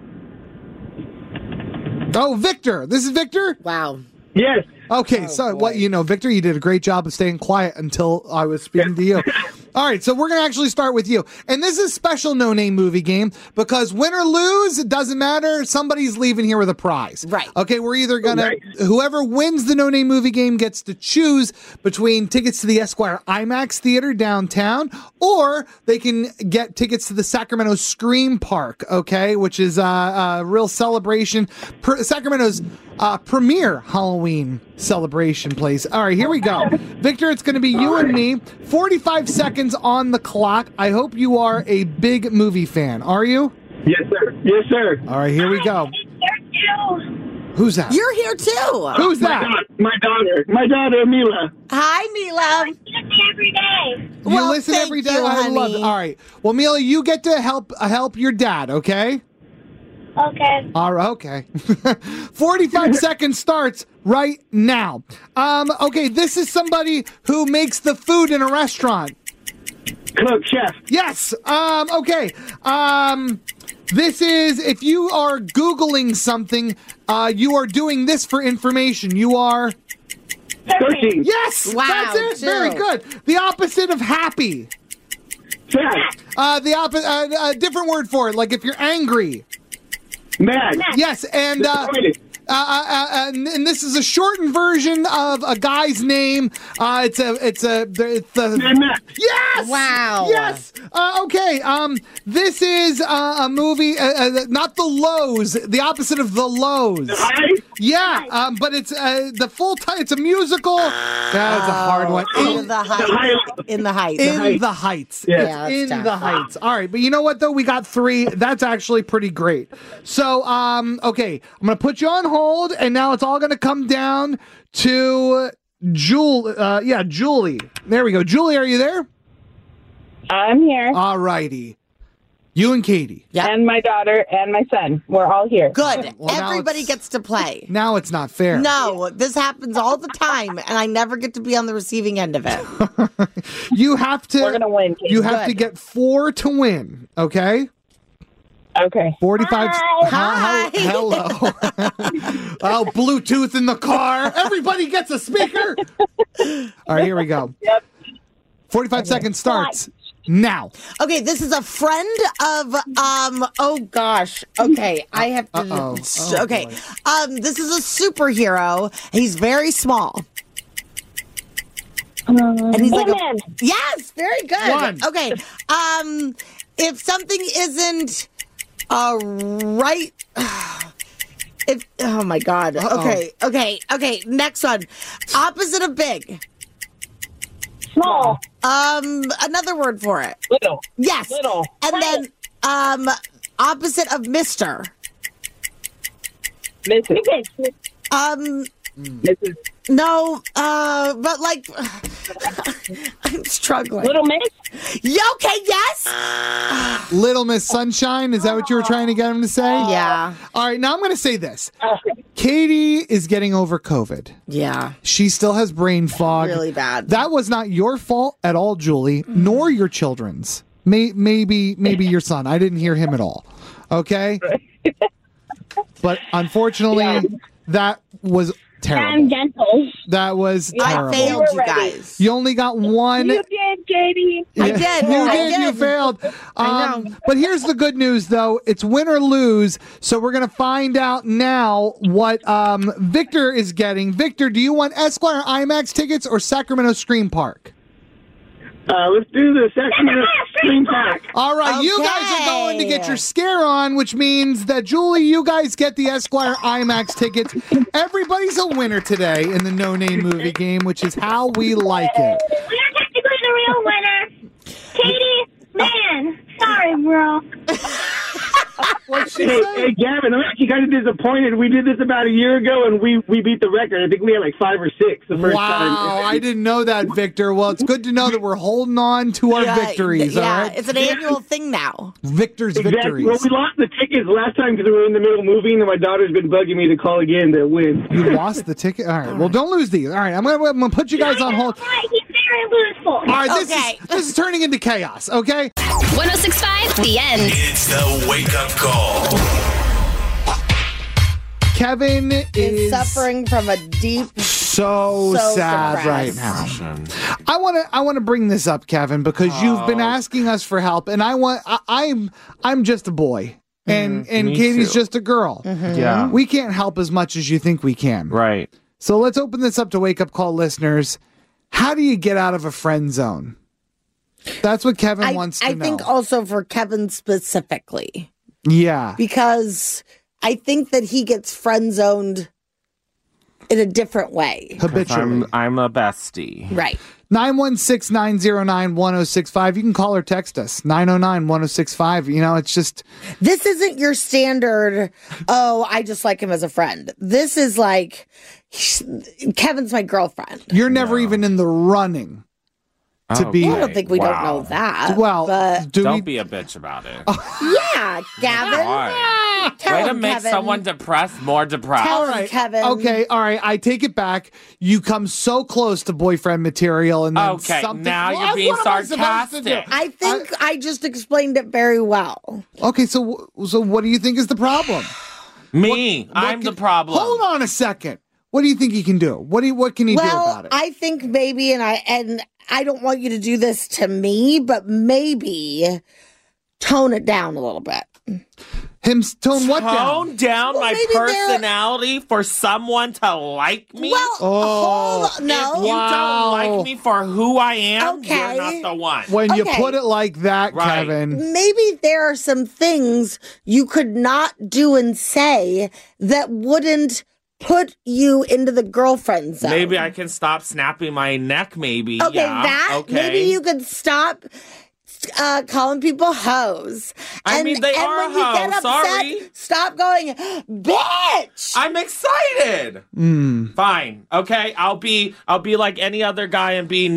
S6: Oh, Victor. This is Victor?
S10: Wow.
S14: Yes.
S6: Okay, Victor, you did a great job of staying quiet until I was speaking to you. All right, so we're going to actually start with you. And this is a special no-name movie game because win or lose, it doesn't matter. Somebody's leaving here with a prize.
S10: Right.
S6: Okay, we're either going to, whoever wins the no-name movie game gets to choose between tickets to the Esquire IMAX Theater downtown, or they can get tickets to the Sacramento Scream Park, okay, which is a real celebration. Sacramento's premier Halloween celebration place. All right, here we go. Victor, it's going to be you and me. 45 seconds on the clock. I hope you are a big movie fan. Are you?
S14: Yes, sir. Yes, sir.
S6: All right, here we go. Who's that?
S10: You're here too.
S6: Who's that?
S14: My daughter, Mila.
S10: Hi, Mila.
S15: Listen every day.
S6: You listen every day? I love it. All right. Well, Mila, you get to help your dad, okay?
S15: Okay.
S6: All right, okay. 45 seconds starts right now. Okay, this is somebody who makes the food in a restaurant.
S14: Cook, chef.
S6: Yes. Okay. This is, if you are Googling something, you are doing this for information. You are...
S14: Searching.
S6: Yes.
S10: Wow,
S6: That's it.
S10: too.
S6: Very good. The opposite of happy.
S14: Sad.
S6: The opposite, a different word for it, like if you're angry.
S14: Mad.
S6: Yes, and this is a shortened version of a guy's name. It's yes.
S10: Wow.
S6: Yes. Okay. This is a movie. Not the Lows. The opposite of the Lows. Yeah. But it's the full time. It's a musical. That's a hard one.
S10: In the Heights.
S6: In the Heights.
S10: Yeah,
S6: in the Heights. All right, but you know what though? We got 3. That's actually pretty great. So, okay, I'm gonna put you on hold, and now it's all gonna come down to Julie. There we go. Julie, are you there?
S12: I'm here.
S6: All righty. You and Katie.
S10: Yep.
S12: And my daughter and my son. We're all here.
S10: Good.
S6: Well,
S10: Everybody gets to play.
S6: Now it's not fair.
S10: No, this happens all the time, and I never get to be on the receiving end of it.
S6: You have to.
S12: We're gonna win. Katie.
S6: You have to get 4 to win. Okay.
S12: Okay.
S6: 45.
S10: Hi.
S6: Hello. Oh, Bluetooth in the car. Everybody gets a speaker. All right, here we go.
S12: Yep.
S6: 45 seconds starts now.
S10: Okay, this is a friend of oh gosh. Okay, I have to okay. This is a superhero. He's very small. And he's like yes, very good.
S6: 1.
S10: Okay. If something isn't right Oh my God. Okay. Next one. Opposite of big.
S15: Small.
S10: Another word for it.
S14: Little.
S10: Yes.
S14: Little.
S10: And then, opposite of Mr.
S14: Mrs.
S10: Mrs. No, but like, I'm struggling.
S14: Little Miss?
S10: Yeah, okay, yes.
S6: Little Miss Sunshine, is that what you were trying to get him to say?
S10: Yeah.
S6: All right, now I'm going to say this. Katie is getting over COVID.
S10: Yeah.
S6: She still has brain fog.
S10: Really bad.
S6: That was not your fault at all, Julie, nor your children's. Maybe your son. I didn't hear him at all. Okay? But unfortunately, that was terrible.
S15: I'm gentle.
S6: That was terrible.
S10: I failed you guys.
S6: You only got one.
S15: You did, Katie.
S6: Yeah,
S10: I did.
S6: You failed.
S10: I know.
S6: But here's the good news, though. It's win or lose. So we're going to find out now what Victor is getting. Victor, do you want Esquire IMAX tickets or Sacramento Scream Park?
S14: Let's do the Sacramento Scream Park.
S6: All right, you guys are going to get your scare on, which means that, Julie, you guys get the Esquire IMAX tickets. Everybody's a winner today in the No Name Movie Game, which is how we like it.
S15: We're technically the real winner. Katie, man. Sorry, bro.
S14: Hey, Gavin, I'm actually kind of disappointed. We did this about a year ago, and we beat the record. I think we had like 5 or 6 the first time.
S6: Wow, I didn't know that, Victor. Well, it's good to know that we're holding on to our victories, all right?
S10: It's an annual thing now.
S6: Victor's
S14: Exactly.
S6: victories.
S14: Well, we lost the tickets last time because we were in the middle of moving, and my daughter's been bugging me to call again to win.
S6: You lost the ticket? All right, well, don't lose these. All right, I'm gonna put you guys on hold.
S15: He's very loseful.
S6: All right, this is turning into chaos, okay?
S7: 106.5, The End.
S8: It's the wake-up call.
S6: Kevin is
S10: suffering from a deep,
S6: so sad right now. I want to bring this up, Kevin, because you've been asking us for help, and I'm just a boy, and Katie's just a girl.
S16: Yeah.
S6: We can't help as much as you think we can.
S16: Right.
S6: So let's open this up to wake up call listeners. How do you get out of a friend zone? That's what Kevin wants to know.
S10: I think also for Kevin specifically.
S6: Yeah.
S10: Because I think that he gets friend zoned in a different way.
S6: Habitually.
S16: I'm a bestie.
S10: Right.
S6: 916-909-1065. You can call or text us. 909-1065. You know, it's just...
S10: This isn't your standard, oh, I just like him as a friend. This is like, Kevin's my girlfriend.
S6: You're never even in the running to be...
S10: I don't think we don't know that.
S6: Well,
S10: but
S16: don't be a bitch about it.
S10: Yeah, Gavin. Tell
S16: Way to
S10: him,
S16: make
S10: Kevin.
S16: someone depressed more depressed.
S10: Tell him, Kevin.
S6: Okay, all right. I take it back. You come so close to boyfriend material, and then
S16: Okay,
S6: something...
S16: now
S6: Well,
S16: you're being
S6: what am I supposed to do?
S16: sarcastic.
S10: I think I just explained it very well.
S6: Okay, so what do you think is the problem?
S16: Me. I'm the problem.
S6: Hold on a second. What do you think he can do? What can he do about it?
S10: I think maybe, and I don't want you to do this to me, but maybe tone it down a little bit.
S6: Tone what down?
S16: Tone down
S10: Well,
S16: my
S10: maybe they're-
S16: personality for someone to like me?
S10: Well, hold on. No.
S16: If you don't like me for who I am,
S10: Okay.
S16: you're not the one.
S6: When you
S10: Okay.
S6: put it like that,
S16: Right.
S6: Kevin...
S10: Maybe there are some things you could not do and say that wouldn't put you into the girlfriend zone.
S16: Maybe I can stop snapping my neck, maybe.
S10: Okay,
S16: yeah. Okay.
S10: Maybe you could stop calling people hoes.
S16: I mean, they are
S10: when you get
S16: hoes,
S10: upset,
S16: sorry.
S10: stop going, bitch!
S16: I'm excited. Fine. Okay. I'll be like any other guy and be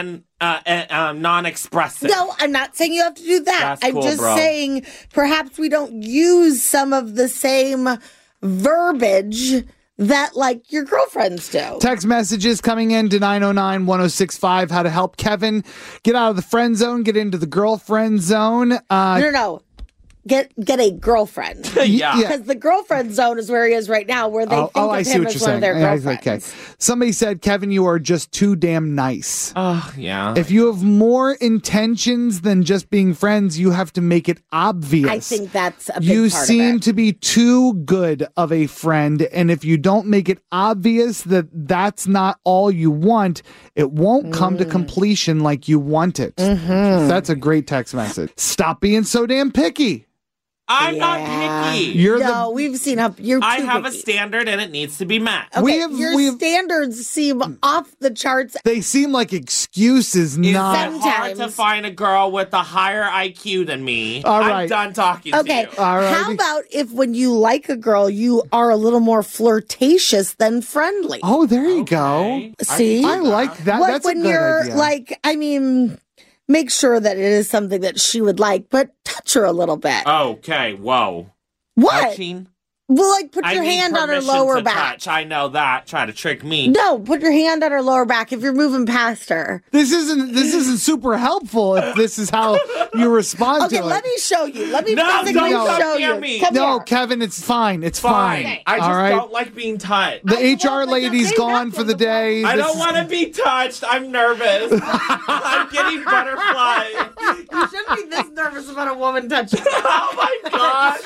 S16: non-expressive.
S10: No, I'm not saying you have to do that.
S16: That's
S10: I'm
S16: cool,
S10: just
S16: bro.
S10: saying perhaps we don't use some of the same verbiage that like your girlfriends do.
S6: Text messages coming in to 909-1065. How to help Kevin get out of the friend zone, get into the girlfriend zone.
S10: No. Get a girlfriend.
S16: Yeah.
S10: Because the girlfriend zone is where he is right now, where they think
S6: I
S10: of
S6: see
S10: him
S6: what
S10: as
S6: you're
S10: one of
S6: saying.
S10: their
S6: Yeah,
S10: girlfriends.
S6: okay. Somebody said, Kevin, you are just too damn nice.
S16: Oh, yeah.
S6: If you have more intentions than just being friends, you have to make it obvious.
S10: I think that's a big
S6: You
S10: part
S6: seem
S10: of it.
S6: to be too good of a friend, and if you don't make it obvious that that's not all you want, it won't come to completion like you want it. That's a great text message. Stop being so damn picky.
S16: I'm not picky.
S10: We've seen how you're too
S16: I have
S10: picky.
S16: a standard and it needs to be met.
S10: Okay, your standards seem off the charts.
S6: They seem like excuses,
S16: Is
S6: not.
S16: it hard to find a girl with a higher IQ than me?
S6: All
S16: I'm
S6: right.
S16: done talking to
S10: Okay,
S16: you.
S10: how about if when you like a girl, you are a little more flirtatious than friendly?
S6: Oh, there you go.
S10: See?
S6: I like that.
S10: Like
S6: That's
S10: when
S6: a good
S10: you're
S6: idea.
S10: like, I mean, make sure that it is something that she would like, but touch her a little bit.
S16: Okay, whoa.
S10: What?
S16: Touching?
S10: Well, like put
S16: I
S10: your
S16: need
S10: hand on her
S16: permission
S10: lower
S16: to
S10: back.
S16: touch. I know that. Try to trick me.
S10: No, put your hand on her lower back if you're moving past her.
S6: This isn't super helpful if this is how you respond
S10: Okay,
S6: to it.
S10: let me show you. Let me
S16: No,
S10: physically
S16: don't come
S10: show
S16: near
S10: you.
S16: me.
S10: Come
S6: No,
S10: here.
S6: Kevin, it's fine. It's fine.
S16: I just
S6: All right.
S16: don't like being touched.
S6: The HR lady's gone for the day.
S16: I
S6: This
S16: don't
S6: is-
S16: want to be touched. I'm nervous. I'm getting butterflies.
S10: You shouldn't be this nervous about a woman touching you.
S16: Oh my god.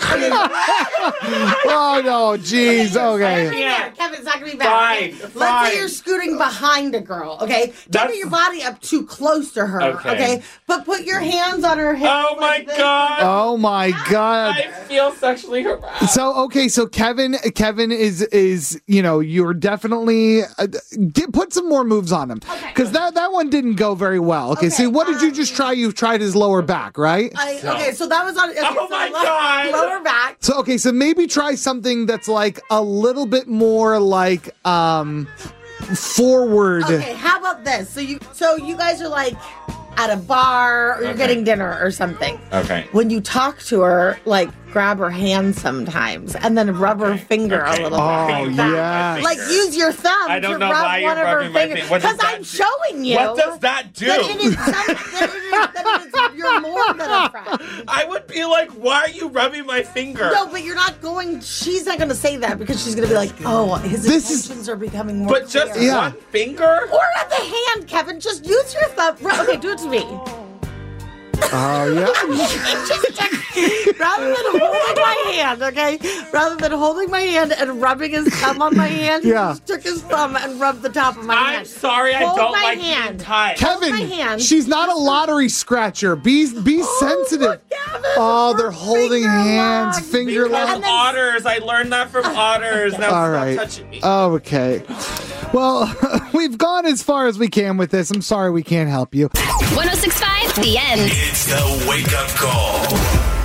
S6: Oh no, jeez. Okay.
S10: Yeah, Kevin, it's not gonna be bad.
S16: Fine,
S10: Let's
S16: fine.
S10: say you're scooting behind a girl, okay? Don't
S16: That's-
S10: get your body up too close to her,
S16: Okay.
S10: okay? But put your hands on her hips.
S16: Oh my
S10: like this.
S16: god.
S6: Oh my God.
S16: I feel sexually harassed.
S6: So Kevin is you're definitely put some more moves on him because that one didn't go very well. Okay, so what did you just try? You tried his lower back, right?
S10: Okay, so that was on. Okay,
S16: Oh
S10: so
S16: my God.
S10: Lower back.
S6: So maybe try something that's like a little bit more like forward.
S10: Okay, how about this? So you guys are like at a bar or you're getting dinner or something.
S16: Okay.
S10: When you talk to her, like grab her hand sometimes and then rub her finger a little bit.
S6: Oh, yeah.
S10: Like use your thumb
S16: I don't
S10: to
S16: know
S10: rub
S16: why
S10: one
S16: you're
S10: of her
S16: rubbing my
S10: fingers.
S16: finger. What does
S10: Because
S16: that
S10: I'm
S16: do?
S10: showing you.
S16: What does that do?
S10: That it is you're more than a friend.
S16: I would be like, why are you rubbing my finger?
S10: No, but you're not going. She's not going to say that because she's going to be like, "Oh, his intentions are becoming more."
S16: But just
S10: clear.
S16: one finger?
S10: Or at the hand, Kevin. Just use your thumb. Okay, do it to me.
S6: Oh yeah.
S10: Rather than holding my hand, okay? Rather than holding my hand and rubbing his thumb on my hand, he
S6: Yeah.
S10: just took his thumb and rubbed the top of my hand.
S16: I'm sorry, I
S10: Hold
S16: don't
S10: my
S16: like
S10: hand.
S16: being touched.
S6: Kevin,
S10: my hand.
S6: she's not a lottery scratcher. Be sensitive.
S10: Look, Kevin,
S6: Oh, they're holding
S10: finger
S6: hands,
S10: lock.
S6: finger
S16: Because
S6: lock.
S16: otters. I learned that from otters. Now
S6: All
S16: stop
S6: right.
S16: touching me.
S6: Okay. Well, we've gone as far as we can with this. I'm sorry we can't help you.
S7: 1065 The End.
S8: It's the wake up call.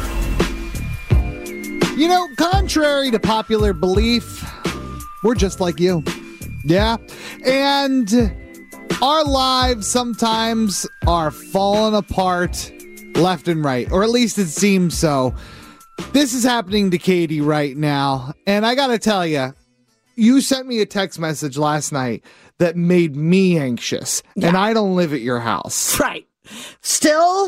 S6: You know, contrary to popular belief, we're just like you. Yeah. And our lives sometimes are falling apart left and right, or at least it seems so. This is happening to Katie right now. And I got to tell you, you sent me a text message last night that made me anxious. And I don't live at your house.
S10: Right. Still,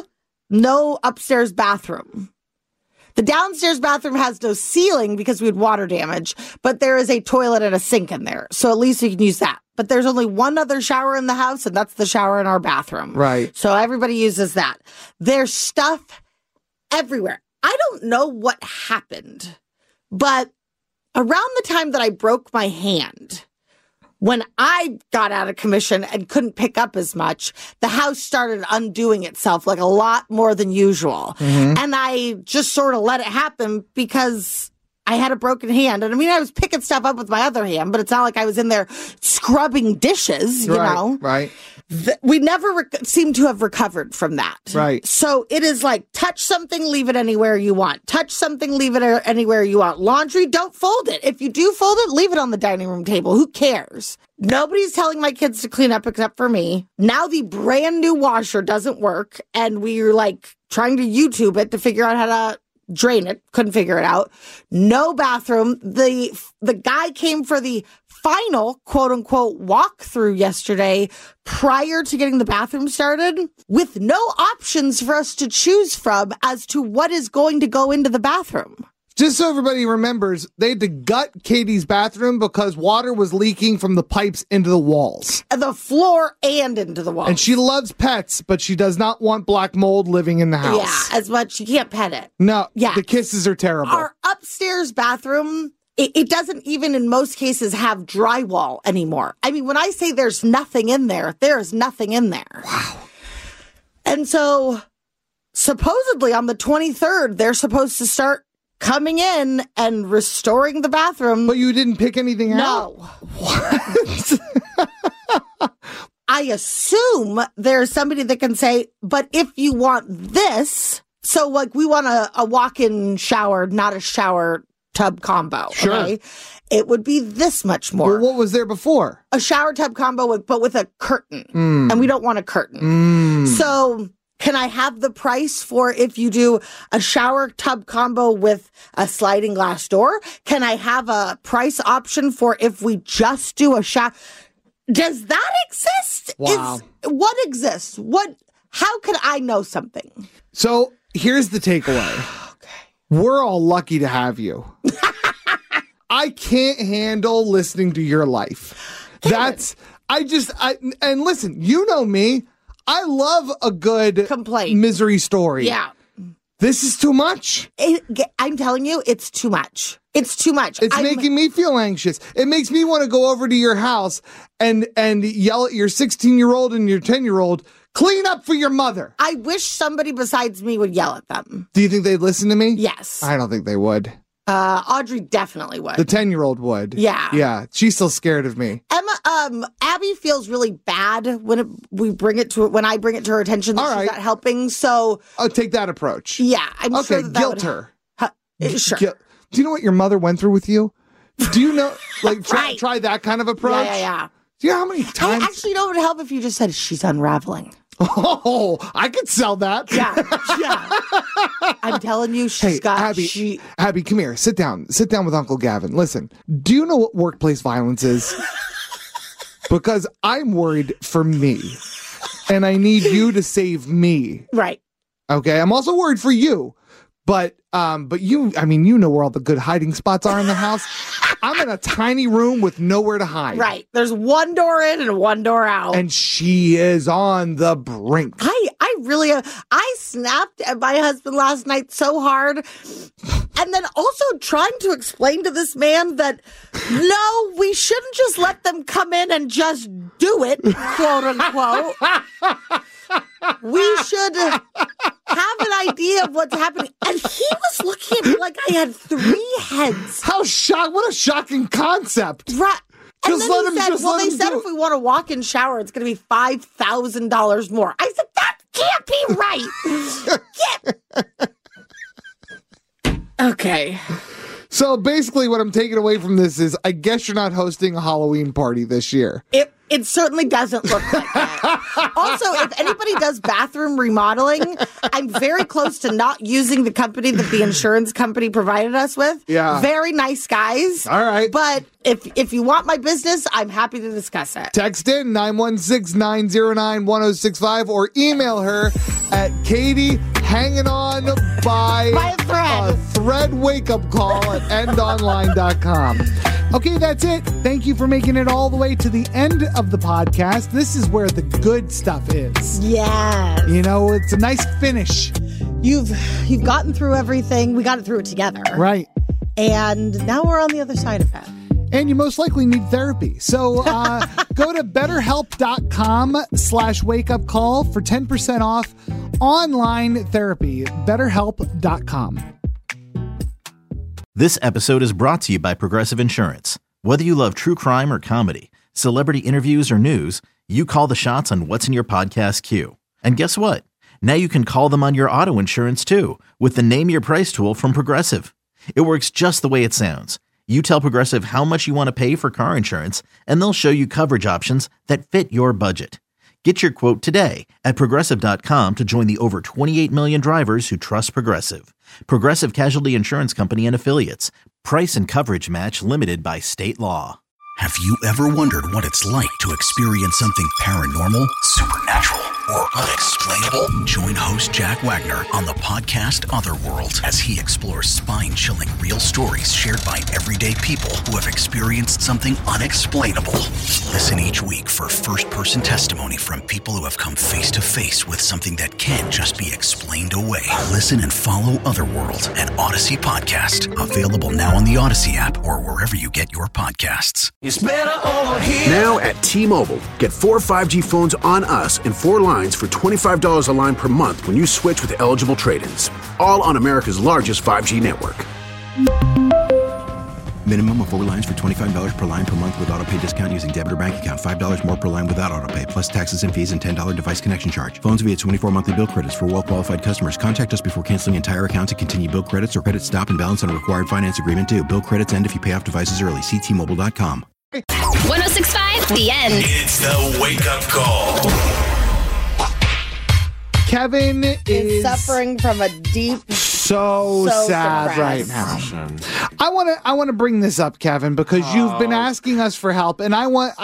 S10: no upstairs bathroom. The downstairs bathroom has no ceiling because we had water damage, but there is a toilet and a sink in there. So at least we can use that. But there's only one other shower in the house, and that's the shower in our bathroom.
S6: Right.
S10: So everybody uses that. There's stuff everywhere. I don't know what happened, but around the time that I broke my hand, when I got out of commission and couldn't pick up as much, the house started undoing itself like a lot more than usual. And I just sort of let it happen because I had a broken hand. And I mean, I was picking stuff up with my other hand, but it's not like I was in there scrubbing dishes, you know?
S6: Right.
S10: We never seem to have recovered from that.
S6: Right.
S10: So it is like touch something, leave it anywhere you want. Touch something, leave it anywhere you want. Laundry, don't fold it. If you do fold it, leave it on the dining room table. Who cares? Nobody's telling my kids to clean up except for me. Now the brand new washer doesn't work, and we're like trying to YouTube it to figure out how to drain it. Couldn't figure it out. No bathroom. The guy came for the final quote unquote walkthrough yesterday prior to getting the bathroom started with no options for us to choose from as to what is going to go into the bathroom.
S6: Just so everybody remembers, they had to gut Katie's bathroom because water was leaking from the pipes into the walls.
S10: The floor and into the walls.
S6: And she loves pets, but she does not want black mold living in the house.
S10: Yeah, as much. You can't pet it.
S6: No,
S10: Yeah.
S6: the kisses are terrible.
S10: Our upstairs bathroom, it doesn't even in most cases have drywall anymore. I mean, when I say there's nothing in there, there's nothing in there. Wow. And so supposedly on the 23rd, they're supposed to start coming in and restoring the bathroom.
S6: But you didn't pick anything out?
S10: No.
S6: What?
S10: I assume there's somebody that can say, but if you want this, so like we want a walk-in shower, not a shower tub combo.
S6: Sure.
S10: Okay? It would be this much more.
S6: Well, what was there before?
S10: A shower tub combo, but with a curtain. And we don't want a curtain. So can I have the price for if you do a shower tub combo with a sliding glass door? Can I have a price option for if we just do a shower? Does that exist?
S6: Wow.
S10: What exists? How could I know something?
S6: So here's the takeaway. Okay. We're all lucky to have you. I can't handle listening to your life. And listen, you know me. I love a good
S10: complaint,
S6: misery story.
S10: Yeah.
S6: This is too much.
S10: I'm telling you, it's too much. It's too much.
S6: It's making me feel anxious. It makes me want to go over to your house and yell at your 16-year-old and your 10-year-old, clean up for your mother.
S10: I wish somebody besides me would yell at them.
S6: Do you think they'd listen to me?
S10: Yes.
S6: I don't think they would.
S10: Audrey definitely would.
S6: The 10-year-old would.
S10: Yeah.
S6: Yeah. She's still scared of me.
S10: Abby feels really bad when I bring it to her attention that she's not helping. So
S6: I'll take that approach.
S10: Yeah. I'm sure that
S6: guilt
S10: would,
S6: her.
S10: Sure.
S6: Do you know what your mother went through with you? Do you know, like, try that kind of approach?
S10: Yeah.
S6: Do you know how many times?
S10: Actually, it would help if you just said she's unraveling.
S6: Oh, I could sell that.
S10: Yeah. I'm telling you, she's got...
S6: Abby, come here. Sit down. Sit down with Uncle Gavin. Listen, do you know what workplace violence is? Because I'm worried for me, and I need you to save me.
S10: Right.
S6: Okay? I'm also worried for you, but you know where all the good hiding spots are in the house. I'm in a tiny room with nowhere to hide.
S10: Right. There's one door in and one door out.
S6: And she is on the brink.
S10: I snapped at my husband last night so hard. And then also trying to explain to this man that, no, we shouldn't just let them come in and just do it, quote unquote. We should have an idea of what's happening. And he was looking at me like I had 3 heads.
S6: What a shocking concept.
S10: Right. And
S6: Just
S10: then
S6: let
S10: he
S6: him
S10: said,
S6: just
S10: well,
S6: let
S10: they
S6: him
S10: said
S6: do
S10: if we want a walk-in shower, it's going to be $5,000 more. I said, that can't be right. Okay.
S6: So basically what I'm taking away from this is I guess you're not hosting a Halloween party this year.
S10: It certainly doesn't look like that. Also, if anybody does bathroom remodeling, I'm very close to not using the company that the insurance company provided us with.
S6: Yeah.
S10: Very nice guys.
S6: All right.
S10: But if you want my business, I'm happy to discuss it.
S6: Text in 916-909-1065 or email her at Katie hanging on by
S10: a
S6: thread wake-up call at endonline.com. Okay, that's it. Thank you for making it all the way to the end of the podcast. This is where the good stuff is.
S10: Yes.
S6: You know, it's a nice finish.
S10: You've gotten through everything. We got it through it together.
S6: Right.
S10: And now we're on the other side of it.
S6: And you most likely need therapy. So go to betterhelp.com/wakeupcall for 10% off online therapy. BetterHelp.com.
S5: This episode is brought to you by Progressive Insurance. Whether you love true crime or comedy, celebrity interviews or news, you call the shots on what's in your podcast queue. And guess what? Now you can call them on your auto insurance too with the Name Your Price tool from Progressive. It works just the way it sounds. You tell Progressive how much you want to pay for car insurance, and they'll show you coverage options that fit your budget. Get your quote today at Progressive.com to join the over 28 million drivers who trust Progressive. Progressive Casualty Insurance Company and Affiliates. Price and coverage match limited by state law.
S4: Have you ever wondered what it's like to experience something paranormal, supernatural, or unexplainable? Join host Jack Wagner on the podcast Otherworld as he explores spine-chilling real stories shared by everyday people who have experienced something unexplainable. Listen each week for first-person testimony from people who have come face-to-face with something that can't just be explained away. Listen and follow Otherworld, an Odyssey podcast. Available now on the Odyssey app or wherever you get your podcasts.
S8: It's better over here.
S2: Now at T-Mobile, get 4 5G phones on us and 4 lines for $25 a line per month when you switch with eligible trade-ins. All on America's largest 5G network.
S3: Minimum of 4 lines for $25 per line per month with auto pay discount using debit or bank account. $5 more per line without auto pay, plus taxes and fees and $10 device connection charge. Phones via 24 monthly bill credits for well-qualified customers. Contact us before canceling entire account to continue bill credits or credit stop and balance on a required finance agreement due. Bill credits end if you pay off devices early. See T-Mobile.com.
S7: 106.5, The End.
S8: It's the wake-up call.
S6: Kevin is
S10: suffering from a deep,
S6: so sad
S10: depressed.
S6: right now. I want to bring this up, Kevin, because you've been asking us for help, and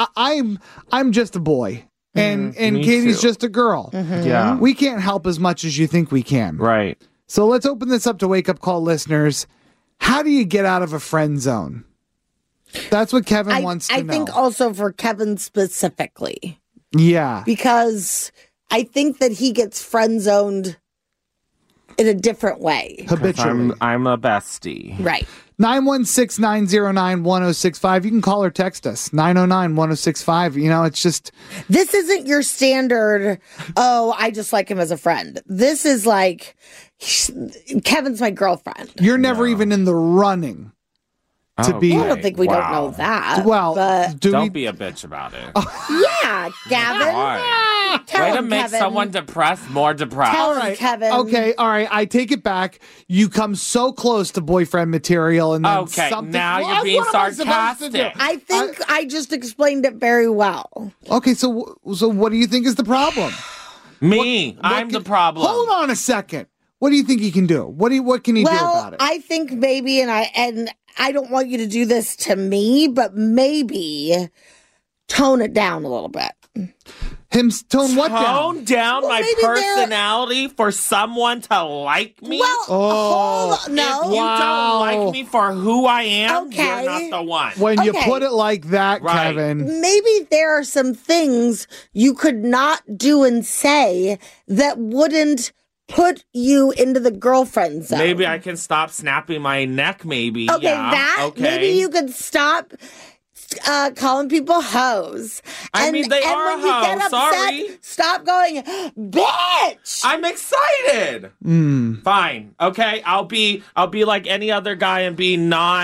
S6: I'm just a boy, and
S16: me
S6: Katie's
S16: too.
S6: just a girl.
S16: Yeah.
S6: We can't help as much as you think we can.
S16: Right.
S6: So let's open this up to wake up call listeners. How do you get out of a friend zone? That's what Kevin wants to know.
S10: I think also for Kevin specifically.
S6: Yeah.
S10: Because I think that he gets friend zoned in a different way.
S6: Habitually.
S16: I'm a bestie.
S10: Right.
S6: 916-909-1065. You can call or text us. 909-1065. You know, it's just...
S10: This isn't your standard, oh, I just like him as a friend. This is like, Kevin's my girlfriend.
S6: You're never even in the running to be...
S10: I don't think we don't know that.
S6: Well,
S10: but
S16: don't be a bitch about it.
S10: yeah, Gavin. Tell
S16: Way to
S10: him,
S16: make
S10: Kevin.
S16: someone depressed more depressed.
S10: Tell him, Kevin.
S6: Okay, all right. I take it back. You come so close to boyfriend material, and then
S16: Okay,
S6: something.
S16: now
S6: Well,
S16: you're being
S6: what am I supposed to do?
S16: sarcastic.
S10: I think I just explained it very well.
S6: Okay, so what do you think is the problem?
S16: Me, I'm the problem.
S6: Hold on a second. What do you think he can do? What can he do about it?
S10: I think maybe, and I don't want you to do this to me, but maybe tone it down a little bit.
S6: Tone what down?
S16: Tone down my
S10: maybe they're-
S16: personality for someone to like me?
S10: Well, hold on. No.
S16: If you don't like me for who I am,
S10: Okay.
S16: you're not the one.
S6: When you
S10: Okay.
S6: put it like that,
S16: Right.
S6: Kevin.
S10: Maybe there are some things you could not do and say that wouldn't put you into the girlfriend zone.
S16: Maybe I can stop snapping my neck, maybe.
S10: Okay,
S16: yeah. Okay.
S10: Maybe you could stop calling people hoes.
S16: I mean, they are
S10: when you get
S16: hoes, sorry.
S10: stop going, bitch.
S16: I'm excited. Fine. Okay. I'll be like any other guy and be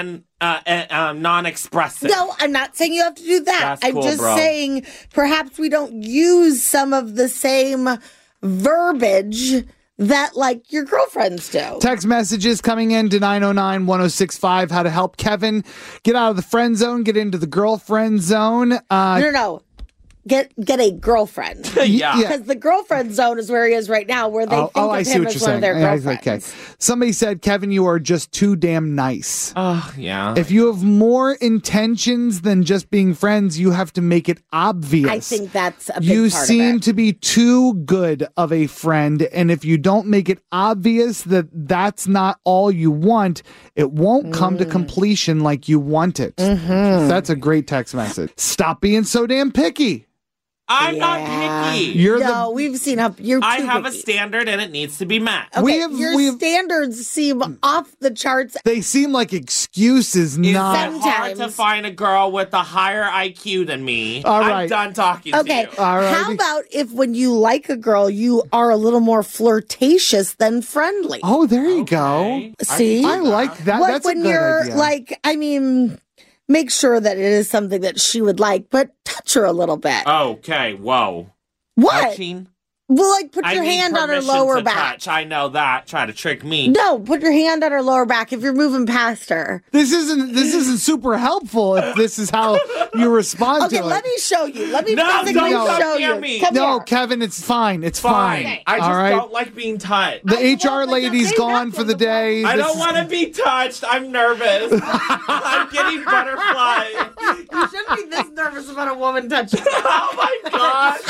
S16: non-expressive.
S10: No, I'm not saying you have to do that.
S16: That's
S10: I'm
S16: cool,
S10: just
S16: bro.
S10: saying perhaps we don't use some of the same verbiage that like your girlfriends do.
S6: Text messages coming in to 909-1065. How to help Kevin get out of the friend zone, get into the girlfriend zone.
S10: No. Get a girlfriend.
S16: Yeah.
S10: Because the girlfriend zone is where he is right now, where they think
S6: I
S10: of
S6: see
S10: him
S6: what
S10: as
S6: you're
S10: one of
S6: saying.
S10: their girlfriends.
S6: Okay. Somebody said, Kevin, you are just too damn nice.
S16: Oh, yeah.
S6: If you have more intentions than just being friends, you have to make it obvious.
S10: I think that's a big
S6: You
S10: part
S6: seem
S10: of it.
S6: to be too good of a friend, and if you don't make it obvious that that's not all you want, it won't come to completion like you want it. That's a great text message. Stop being so damn picky.
S16: I'm not picky.
S10: We've seen how you're too
S16: I have a
S10: picky.
S16: standard and it needs to be met.
S10: Okay, your standards seem off the charts.
S6: They seem like excuses,
S16: Is
S6: not.
S16: it hard to find a girl with a higher IQ than me?
S6: All
S16: I'm
S6: right.
S16: done talking
S10: Okay,
S16: to you.
S10: how about if when you like a girl, you are a little more flirtatious than friendly?
S6: Oh, there you go.
S10: See?
S6: I like that.
S10: Like
S6: That's a
S10: when
S6: good
S10: you're
S6: idea.
S10: like, I mean, make sure that it is something that she would like, but touch her a little bit.
S16: Okay, whoa.
S10: What?
S16: Touching?
S10: Well, like put
S16: I
S10: your
S16: need
S10: hand on her
S16: permission
S10: lower
S16: to
S10: back.
S16: touch. I know that. Try to trick me.
S10: No, put your hand on her lower back if you're moving past her.
S6: This isn't super helpful if this is how you respond
S10: Okay,
S6: to it.
S10: let me show you. Let me
S16: No,
S10: physically
S16: don't come
S10: show
S16: near
S10: you.
S16: me.
S10: Come
S6: No,
S10: here.
S6: Kevin, it's fine. It's fine.
S16: I just
S6: All right.
S16: don't like being touched.
S6: The HR lady's gone for the day.
S16: I
S6: This
S16: don't
S6: is-
S16: want to be touched. I'm nervous. I'm getting butterflies.
S10: You shouldn't be this nervous about a woman touching you.
S16: Oh my god.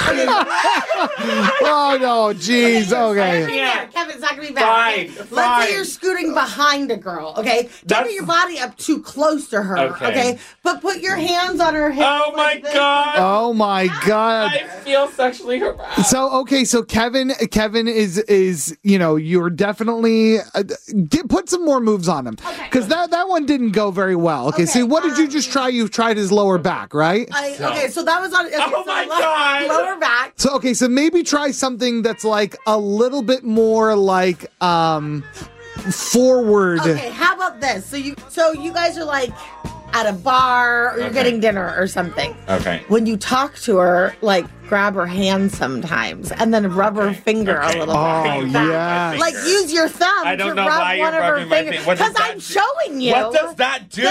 S6: Oh no, jeez. Okay.
S10: Kevin, it's not gonna be bad.
S16: Fine,
S10: Let's
S16: fine.
S10: say you're scooting behind a girl, okay? Don't
S16: That's-
S10: put your body up too close to her,
S16: Okay.
S10: okay? But put your hands on her hips.
S16: Oh my
S10: like this.
S16: god.
S6: Oh my God.
S16: I feel sexually harassed.
S6: So Kevin is you're definitely put some more moves on him because that one didn't go very well. Okay, so what did you just try? You tried his lower back, right?
S10: Okay, so that was on. Okay,
S16: Oh
S10: so
S16: my God.
S10: Lower back.
S6: So so maybe try something that's like a little bit more like forward.
S10: Okay, how about this? So you guys are like at a bar or you're
S16: Okay.
S10: getting dinner or something.
S16: Okay.
S10: When you talk to her, like grab her hand sometimes and then rub her finger a little
S6: Oh,
S10: bit.
S6: yes.
S10: Like use your thumb
S16: I don't
S10: to
S16: know
S10: rub
S16: why
S10: one
S16: you're
S10: of her
S16: rubbing my
S10: fingers.
S16: finger. What does
S10: Because
S16: that
S10: I'm
S16: do?
S10: showing you.
S16: What does that do?
S10: That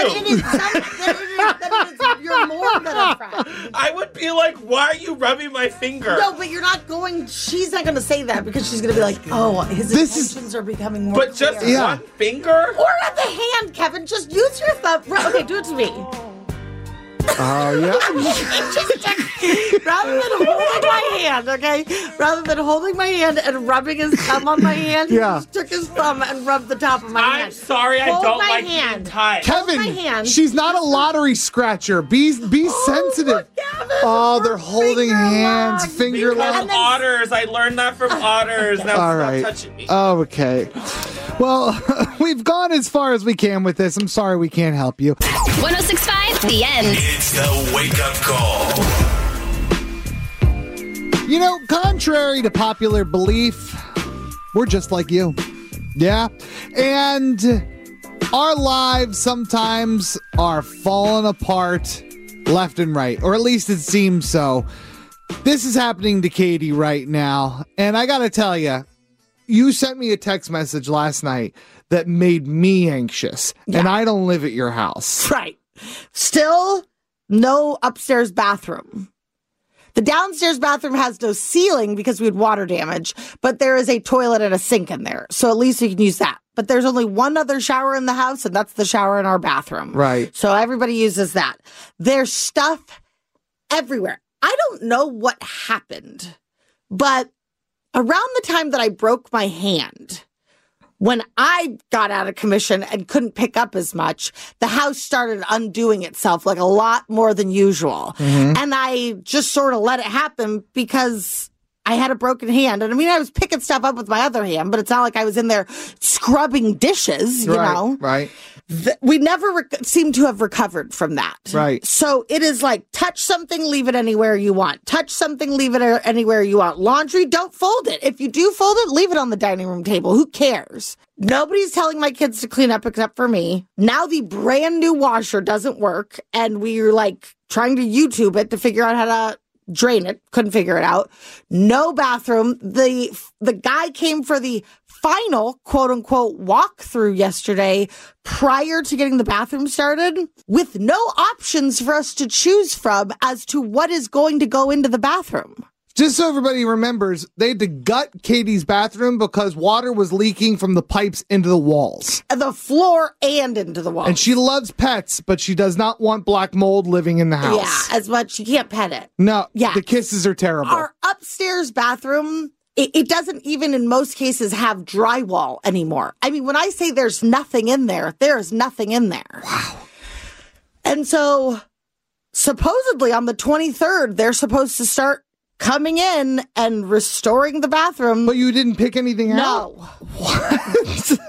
S10: you're more than a friend.
S16: I would be like, why are you rubbing my finger?
S10: No, but you're not going. She's not going to say that because she's going to be like, "Oh, his intentions are becoming more."
S16: But just
S10: clear.
S16: one finger?
S10: Or at the hand, Kevin. Just use your thumb. Okay, do it to me.
S6: Oh, yeah.
S10: Rather than holding my hand, okay? Rather than holding my hand and rubbing his thumb on my hand, he just took his thumb and rubbed the top of my hand.
S16: I'm sorry, I
S10: Hold
S16: don't
S10: my
S16: like
S10: hand.
S16: being tied.
S10: Hold my
S6: Kevin,
S10: hand.
S6: she's not a lottery scratcher. Be sensitive. Oh, they're holding hands, finger
S16: Because
S6: lock.
S16: otters. I learned that from otters. Now
S6: All
S16: stop
S6: right.
S16: touching me.
S6: Okay. Well, we've gone as far as we can with this. I'm sorry we can't help you.
S7: 1065 The End.
S8: It's the wake up call.
S6: You know, contrary to popular belief, we're just like you. Yeah. And our lives sometimes are falling apart left and right, or at least it seems so. This is happening to Katie right now. And I got to tell you, you sent me a text message last night that made me anxious. And I don't live at your house.
S10: Right. Still, no upstairs bathroom. The downstairs bathroom has no ceiling because we had water damage, but there is a toilet and a sink in there. So at least you can use that. But there's only one other shower in the house, and that's the shower in our bathroom.
S6: Right.
S10: So everybody uses that. There's stuff everywhere. I don't know what happened, but around the time that I broke my hand, when I got out of commission and couldn't pick up as much, the house started undoing itself like a lot more than usual. And I just sort of let it happen because I had a broken hand. And I mean, I was picking stuff up with my other hand, but it's not like I was in there scrubbing dishes, you know?
S6: Right.
S10: We never seem to have recovered from that.
S6: Right.
S10: So it is like, touch something, leave it anywhere you want. Touch something, leave it anywhere you want. Laundry, don't fold it. If you do fold it, leave it on the dining room table. Who cares? Nobody's telling my kids to clean up except for me. Now the brand new washer doesn't work. And we're like trying to YouTube it to figure out how to drain it. Couldn't figure it out. No bathroom. The guy came for the final quote unquote walkthrough yesterday prior to getting the bathroom started with no options for us to choose from as to what is going to go into the bathroom.
S6: Just so everybody remembers, they had to gut Katie's bathroom because water was leaking from the pipes into the walls.
S10: The floor and into the walls.
S6: And she loves pets, but she does not want black mold living in the house.
S10: Yeah, as much. You can't pet it.
S6: No,
S10: Yeah.
S6: the kisses are terrible.
S10: Our upstairs bathroom, it doesn't even in most cases have drywall anymore. I mean, when I say there's nothing in there, there is nothing in there. Wow. And so supposedly on the 23rd, they're supposed to start coming in and restoring the bathroom.
S6: But you didn't pick anything out?
S10: No. What?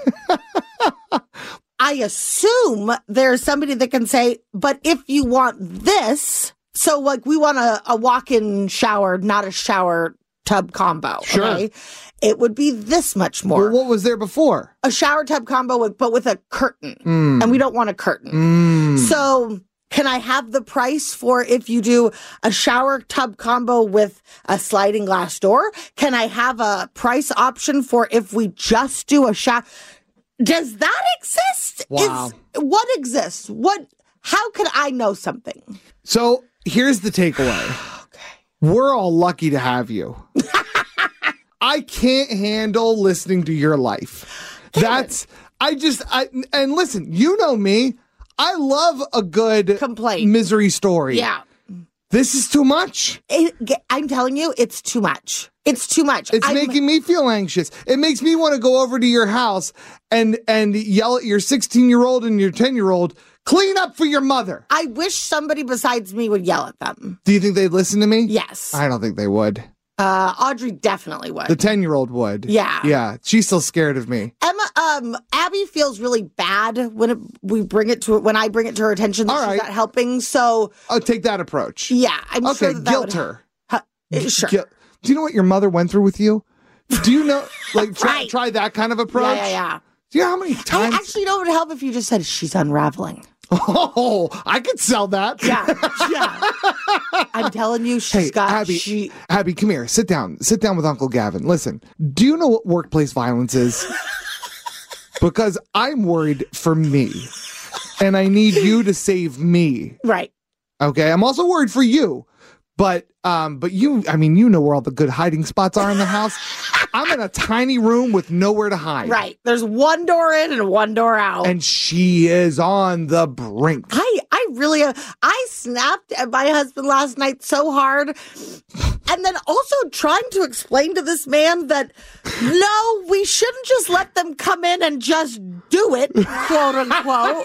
S10: I assume there's somebody that can say, but if you want this, so like we want a walk-in shower, not a shower tub combo.
S6: Sure.
S10: Okay? It would be this much more.
S6: Well, what was there before?
S10: A shower tub combo, but with a curtain. And we don't want a curtain. So can I have the price for if you do a shower tub combo with a sliding glass door? Can I have a price option for if we just do a shower? Does that exist?
S6: Wow.
S10: What exists? How could I know something?
S6: So here's the takeaway. We're all lucky to have you. I can't handle listening to your life. And listen, you know me. I love a good
S10: complaint,
S6: misery story.
S10: Yeah.
S6: This is too much.
S10: I'm telling you, it's too much. It's too much.
S6: It's making me feel anxious. It makes me want to go over to your house and yell at your 16-year-old and your 10-year-old, clean up for your mother.
S10: I wish somebody besides me would yell at them.
S6: Do you think they'd listen to me?
S10: Yes.
S6: I don't think they would.
S10: Audrey definitely would.
S6: The 10-year-old would.
S10: Yeah.
S6: Yeah. She's still scared of me.
S10: Abby feels really bad when when I bring it to her attention that she's not helping. So
S6: I'll take that approach.
S10: Yeah, I'm sure that
S6: guilt
S10: would
S6: her.
S10: Sure.
S6: Do you know what your mother went through with you? Do you know, like, try that kind of approach?
S10: Yeah.
S6: Do you know how many times?
S10: Actually, you know what would help if you just said she's unraveling.
S6: Oh, I could sell that.
S10: Yeah. I'm telling you, she's got...
S6: Abby, come here. Sit down. Sit down with Uncle Gavin. Listen, do you know what workplace violence is? Because I'm worried for me, and I need you to save me.
S10: Right.
S6: Okay, I'm also worried for you, but you know where all the good hiding spots are in the house. I'm in a tiny room with nowhere to hide.
S10: Right. There's one door in and one door out.
S6: And she is on the brink.
S10: I snapped at my husband last night so hard. And then also trying to explain to this man that, no, we shouldn't just let them come in and just do it, quote unquote.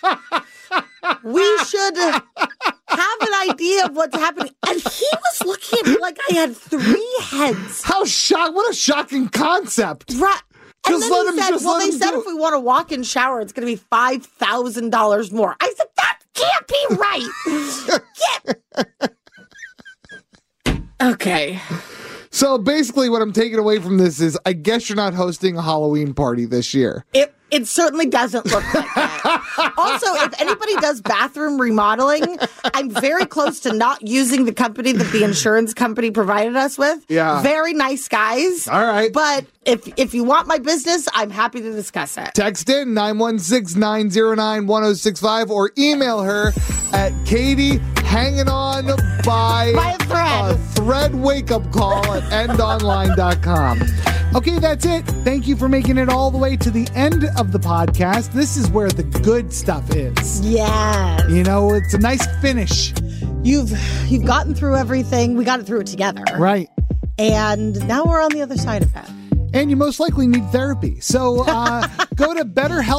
S10: We should have an idea of what's happening. And he was looking at me like I had 3 heads.
S6: What a shocking concept.
S10: Right. And
S6: Just
S10: then
S6: let
S10: he
S6: him-
S10: said,
S6: just
S10: well,
S6: let
S10: they
S6: him
S10: said
S6: do
S10: if we want to walk in shower, it's going to be $5,000 more. I said, that can't be right. Okay.
S6: So basically what I'm taking away from this is I guess you're not hosting a Halloween party this year.
S10: It certainly doesn't look like that. Also, if anybody does bathroom remodeling, I'm very close to not using the company that the insurance company provided us with.
S6: Yeah.
S10: Very nice guys.
S6: All right.
S10: But if you want my business, I'm happy to discuss it.
S6: Text in 916-909-1065 or email her at Katie hanging on by a thread wake-up call at endonline.com. Okay, that's it. Thank you for making it all the way to the end of the podcast. This is where the good stuff is.
S10: Yes.
S6: You know, it's a nice finish.
S10: You've gotten through everything. We got through it together.
S6: Right.
S10: And now we're on the other side of it.
S6: And you most likely need therapy. So go to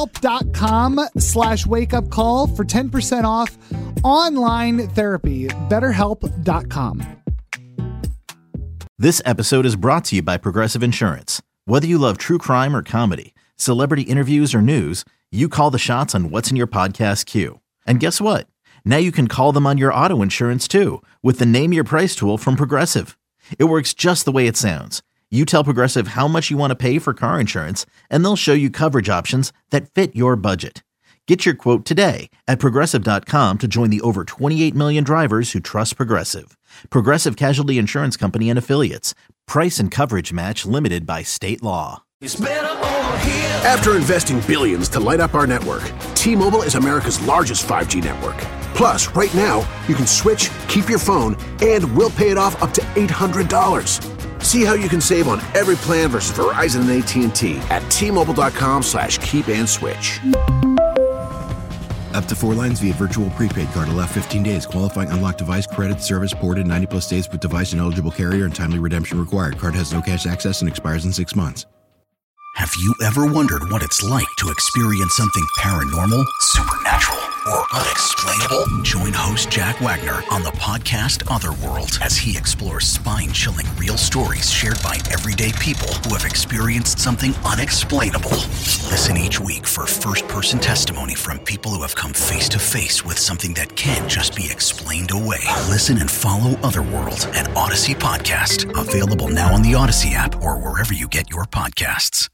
S6: betterhelp.com/wakeupcall for 10% off online therapy. betterhelp.com.
S5: This episode is brought to you by Progressive Insurance. Whether you love true crime or comedy, celebrity interviews or news, you call the shots on what's in your podcast queue. And guess what? Now you can call them on your auto insurance too with the Name Your Price tool from Progressive. It works just the way it sounds. You tell Progressive how much you want to pay for car insurance, and they'll show you coverage options that fit your budget. Get your quote today at Progressive.com to join the over 28 million drivers who trust Progressive. Progressive Casualty Insurance Company and Affiliates. Price and coverage match limited by state law.
S2: After investing billions to light up our network, T-Mobile is America's largest 5G network. Plus, right now, you can switch, keep your phone, and we'll pay it off up to $800. See how you can save on every plan versus Verizon and AT&T at T-Mobile.com/keep-and-switch.
S3: Up to 4 lines via virtual prepaid card. Allow 15 days. Qualifying unlocked device credit service ported 90-plus days with device and eligible carrier and timely redemption required. Card has no cash access and expires in 6 months.
S4: Have you ever wondered what it's like to experience something paranormal, supernatural, or unexplainable? Join host Jack Wagner on the podcast Otherworld as he explores spine-chilling real stories shared by everyday people who have experienced something unexplainable. Listen each week for first-person testimony from people who have come face-to-face with something that can't just be explained away. Listen and follow Otherworld, an Odyssey podcast. Available now on the Odyssey app or wherever you get your podcasts.